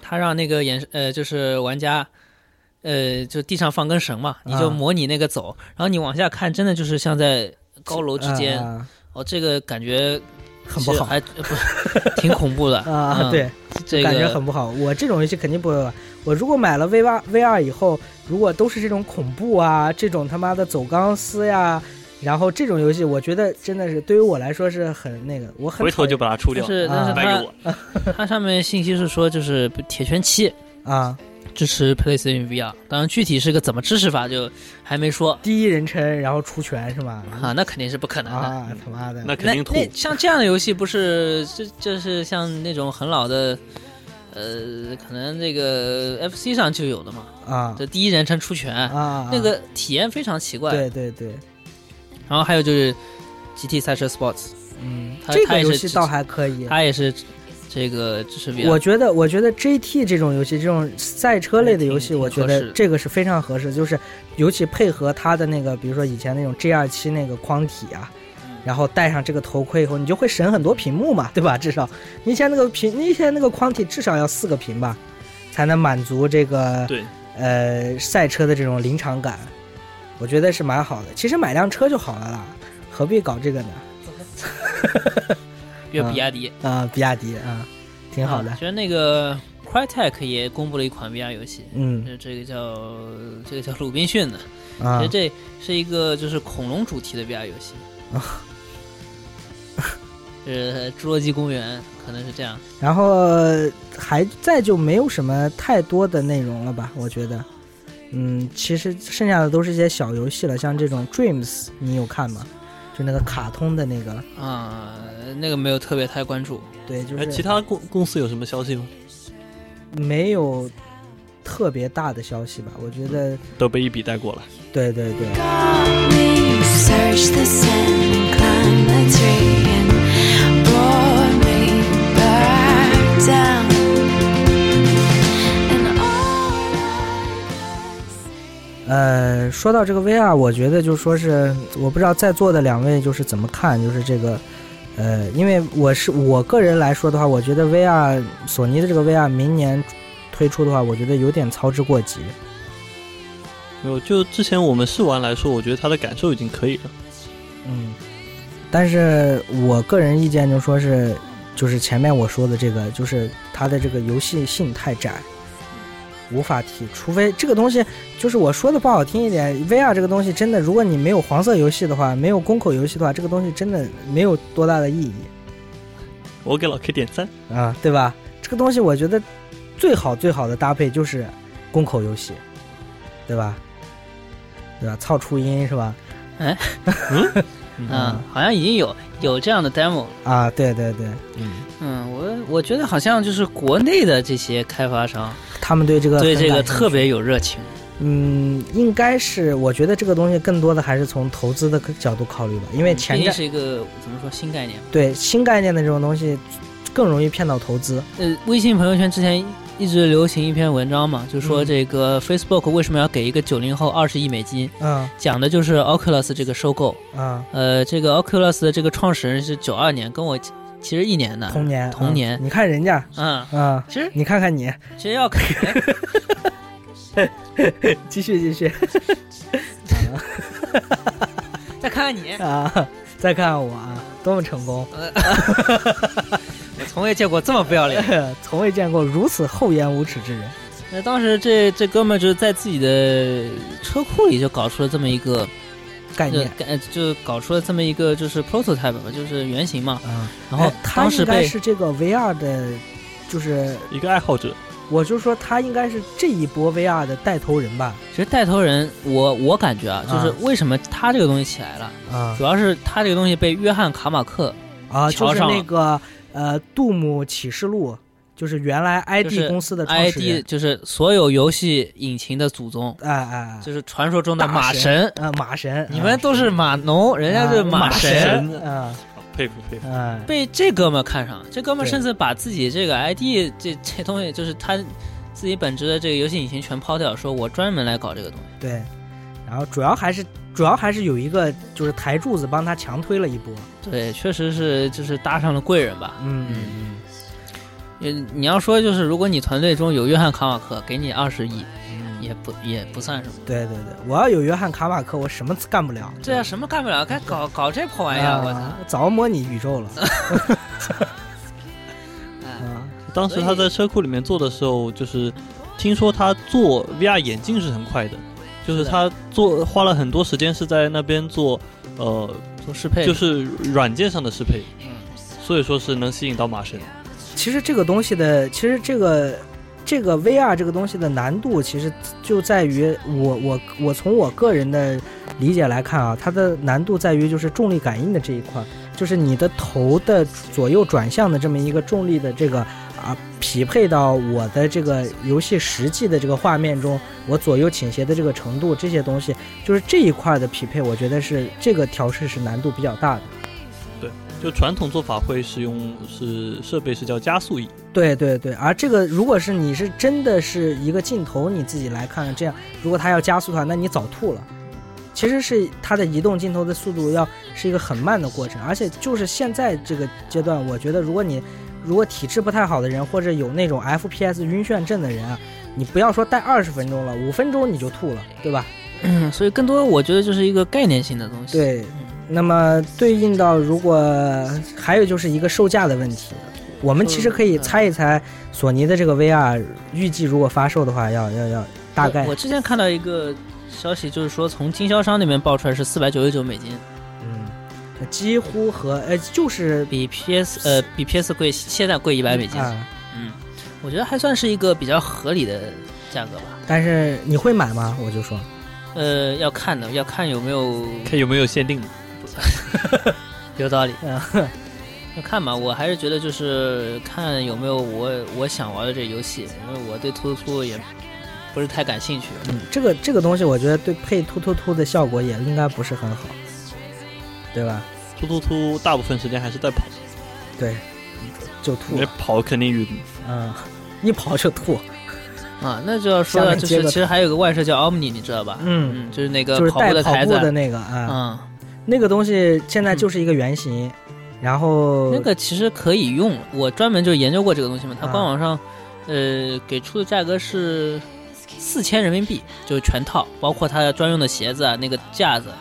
他让那个就是玩家，就地上放根绳嘛，你就模拟那个走，然后你往下看，真的就是像在高楼之间。这个感觉很不好， 还不挺恐怖的啊。对，这个感觉很不好。我这种游戏肯定不会玩。我如果买了 VR 以后，如果都是这种恐怖啊，这种他妈的走钢丝呀。然后这种游戏，我觉得真的是对于我来说是很那个，我很回头就把它出掉。 但是它上面信息是说，就是铁拳7 啊支持 PlayStation VR， 当然具体是个怎么支持法就还没说。 第一人称然后出拳是吧？ 那肯定是不可能的啊！他妈的， 那肯定吐。 像这样的游戏不是就是像那种很老的。可能这个 FC 上就有的嘛啊， 就第一人称出拳啊， 那个体验非常奇怪。 对对对。 然后还有就是 GT 赛车 Sports， 这个游戏倒还可以， 它也是这个支持 VR。 我觉得 GT 这种游戏，这种赛车类的游戏，我觉得这个是非常合适，就是尤其配合它的那个，比如说以前那种 G27那个框体啊。然后戴上这个头盔以后，你就会省很多屏幕嘛，对吧？至少你以前那个框体至少要4个屏吧，才能满足这个对赛车的这种临场感。我觉得是蛮好的。其实买辆车就好了啦，何必搞这个呢？ 比亚迪比亚迪啊，挺好的。 其实那个 Crytek 也公布了一款 VR 游戏，这个叫鲁滨逊的，其实这是一个就是恐龙主题的 VR 游戏。侏罗纪公园可能是这样， 然后还再就没有什么太多的内容了吧？我觉得，其实剩下的都是一些小游戏了，像这种 Dreams， 你有看吗？就那个卡通的那个那个没有特别太关注。 对，就是其他公司有什么消息吗？ 没有特别大的消息吧？我觉得都被一笔带过了。 对对对。说到这个 VR， 我觉得就说是我不知道在座的2位就是怎么看，就是这个因为我个人来说的话，我觉得 VR 索尼的这个 VR 明年推出的话，我觉得有点操之过急。 没有，就之前我们试玩来说，我觉得它的感受已经可以了。 但是我个人意见就说是，就是前面我说的这个，就是它的这个游戏性太窄，无法提。除非这个东西，就是我说的不好听一点 ，VR 这个东西真的，如果你没有黄色游戏的话，没有公口游戏的话，这个东西真的没有多大的意义。 我给老 K 点赞啊，对吧？这个东西我觉得最好的搭配就是公口游戏，对吧？对吧？操初音是吧？ 好像已经有这样的 demo 啊，对对对， 我觉得好像就是国内的这些开发商， 他们对这个特别有热情。 应该是，我觉得这个东西更多的还是从投资的角度考虑吧，因为前面是一个怎么说新概念， 对新概念的这种东西更容易骗到投资。 微信朋友圈之前一直流行一篇文章嘛，就说这个 Facebook 为什么要给一个90后$20亿，讲的就是 Oculus 这个收购。这个 Oculus 的这个创始人是92年，跟我其实1年的同年。 你看人家， 其实你看看你， 其实要看。 继续再看看你啊，再看看我啊，多么成功！ 我从未见过这么不要脸， 从未见过如此厚颜无耻之人。 那当时这哥们就是在自己的车库里就搞出了这么一个概念， 就搞出了这么一个就是 prototype 吧，就是原型嘛。然后他应该是这个 VR 的，就是一个爱好者。 我就说他应该是这一波 VR 的带头人吧。 其实带头人，我感觉就是为什么他这个东西起来了，主要是他这个东西被约翰卡马克就是那个杜姆启示录，就是原来 ID 公司的创始人， ID 就是所有游戏引擎的祖宗，就是传说中的马神马神， 你们都是码农，人家是马神佩服。 被这哥们看上，这哥们甚至把自己这个 ID 这东西，就是他自己本职的这个游戏引擎全抛掉，说我专门来搞这个东西。 对，然后主要还是有一个就是台柱子帮他强推了一波。 对，确实是就是搭上了贵人吧。 你要说就是如果你团队中有约翰卡马克，给你20亿，也不算什么。 对对对，我要有约翰卡马克，我什么干不了？ 这什么干不了？该搞这破玩意儿，我操！ 早模拟宇宙了。 当时他在车库里面做的时候，就是听说他做 VR 眼镜是很快的，就是他花了很多时间是在那边做适配， 就是软件上的适配，所以说是能吸引到马神。 其实这个东西的，其实这个 VR 这个东西的难度，其实就在于我从我个人的理解来看啊，它的难度在于就是重力感应的这一块，就是你的头的左右转向的这么一个重力的这个匹配到我的这个游戏实际的这个画面中，我左右倾斜的这个程度，这些东西就是这一块的匹配，我觉得是这个调试是难度比较大的。 对，就传统做法会使用设备是叫加速仪。 对对对，而这个如果是你是真的是一个镜头你自己来看，这样如果它要加速的话，那你早吐了。其实是它的移动镜头的速度是一个很慢的过程，而且就是现在这个阶段，我觉得如果体质不太好的人，或者有那种 FPS 晕眩症的人啊，你不要说待20分钟了，5分钟你就吐了，对吧？ 所以更多我觉得就是一个概念性的东西。 对，那么对应到如果还有就是一个售价的问题，我们其实可以猜一猜索尼的这个 VR 预计如果发售的话要大概。 我之前看到一个消息，就是说从经销商那边报出来是$499， 几乎和就是比 PS 贵，现在贵$100。我觉得还算是一个比较合理的价格吧。 但是你会买吗？我就说， 要看的，要看有没有限定的。 有道理。要看吧，我还是觉得就是看有没有我想玩的这游戏，因为我对突突突也不是太感兴趣。 这个东西我觉得对配突突突的效果也应该不是很好，对吧？ 突突突大部分时间还是在跑， 对，就吐。 你跑肯定晕， 一跑就吐。 那就要说了，就是其实还有个外设叫 Omni， 你知道吧？就是那个跑步的台子， 就是带跑步的那个那个东西现在就是一个原型。然后那个其实可以用，我专门就研究过这个东西嘛。它官网上，给出的价格是4000人民币，就是全套，包括它专用的鞋子啊，那个架子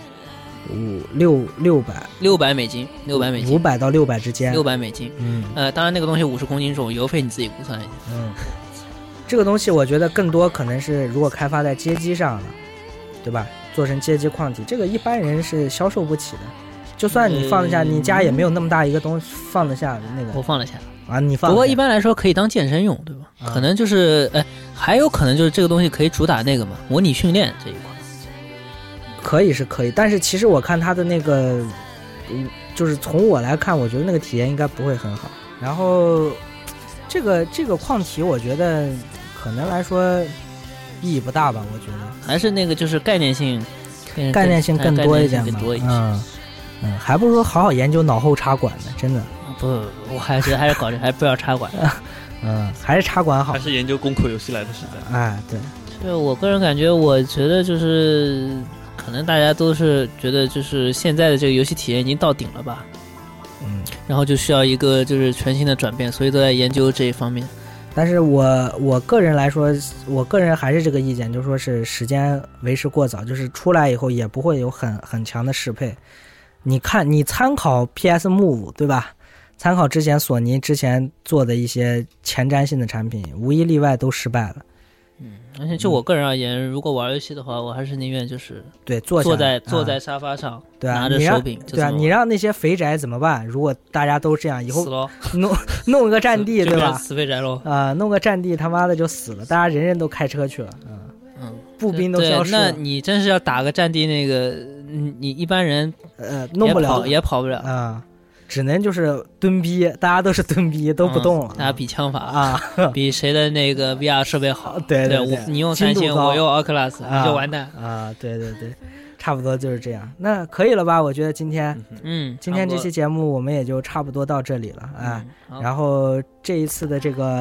，600美金 ，500到600之间 ，600美金。当然那个东西50公斤重，邮费你自己估算一下。 这个东西我觉得更多可能是如果开发在街机上了，对吧？做成街机矿体，这个一般人是销售不起的。就算你放得下，你家也没有那么大一个东西放得下的那个。 我放得下你放得下。 不过一般来说可以当健身用，对吧？可能就是还有可能就是这个东西可以主打那个嘛，模拟训练这一块。 可以，但是其实我看它的那个，就是从我来看，我觉得那个体验应该不会很好。然后这个矿体，我觉得可能来说意义不大吧，我觉得还是那个就是概念性更多一点吧。还不如好好研究脑后插管呢，真的。 不，我还是搞这，还不要插管。 还是插管好， 还是研究公口游戏来的时代。 对。 就我个人感觉，我觉得就是可能大家都是觉得就是现在的这个游戏体验已经到顶了吧。然后就需要一个就是全新的转变，所以都在研究这一方面。 但是我个人来说，我个人还是这个意见，就说是时间为时过早，就是出来以后也不会有很强的适配。你看，你参考 PS Move 对吧？参考索尼之前做的一些前瞻性的产品，无一例外都失败了。 而且就我个人而言，如果玩游戏的话，我还是宁愿就是对坐在沙发上， 对啊， 拿着手柄， 对啊，你让那些肥宅怎么办？如果大家都这样，以后弄个战地，对吧？ 死肥宅喽！ 弄个战地，他妈的就死了，大家人人都开车去了，步兵都消失了。 那你真是要打个战地，那个你一般人弄不了， 也跑不了只能就是蹲逼，大家都是蹲逼，都不动了。 大家比枪法比谁的那个 VR 设备好。 对， 你用3星，我用 Oculus，你就完蛋对，差不多就是这样。那可以了吧？我觉得今天这期节目我们也就差不多到这里了然后这一次的这个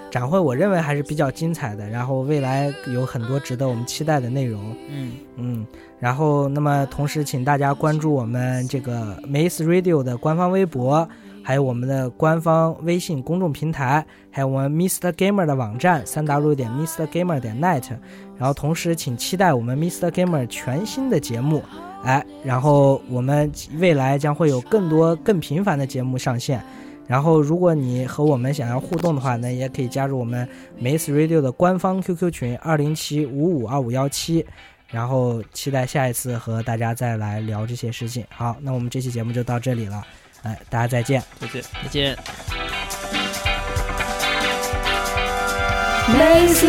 展会我认为还是比较精彩的，然后未来有很多值得我们期待的内容。然后那么同时请大家关注我们这个 Maze Radio 的官方微博，还有我们的官方微信公众平台，还有我们 Mr. Gamer 的网站 www.mrgamer.net， 然后同时请期待我们 Mr. Gamer 全新的节目，然后我们未来将会有更多更频繁的节目上线。然后如果你和我们想要互动的话呢，也可以加入我们 Maze Radio 的官方 QQ 群207552517，然后期待下一次和大家再来聊这些事情。好，那我们这期节目就到这里了，大家再见。 再见。 Maze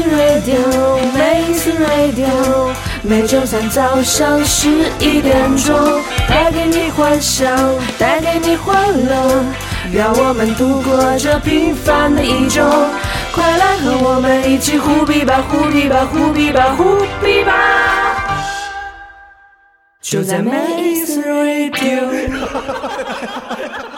Radio， 每周三早上11点钟，带给你幻想，带给你欢乐，让我们度过这平凡的一周。快来和我们一起忽必吧，忽必吧，忽必吧，忽必吧，就在 Maze Radio。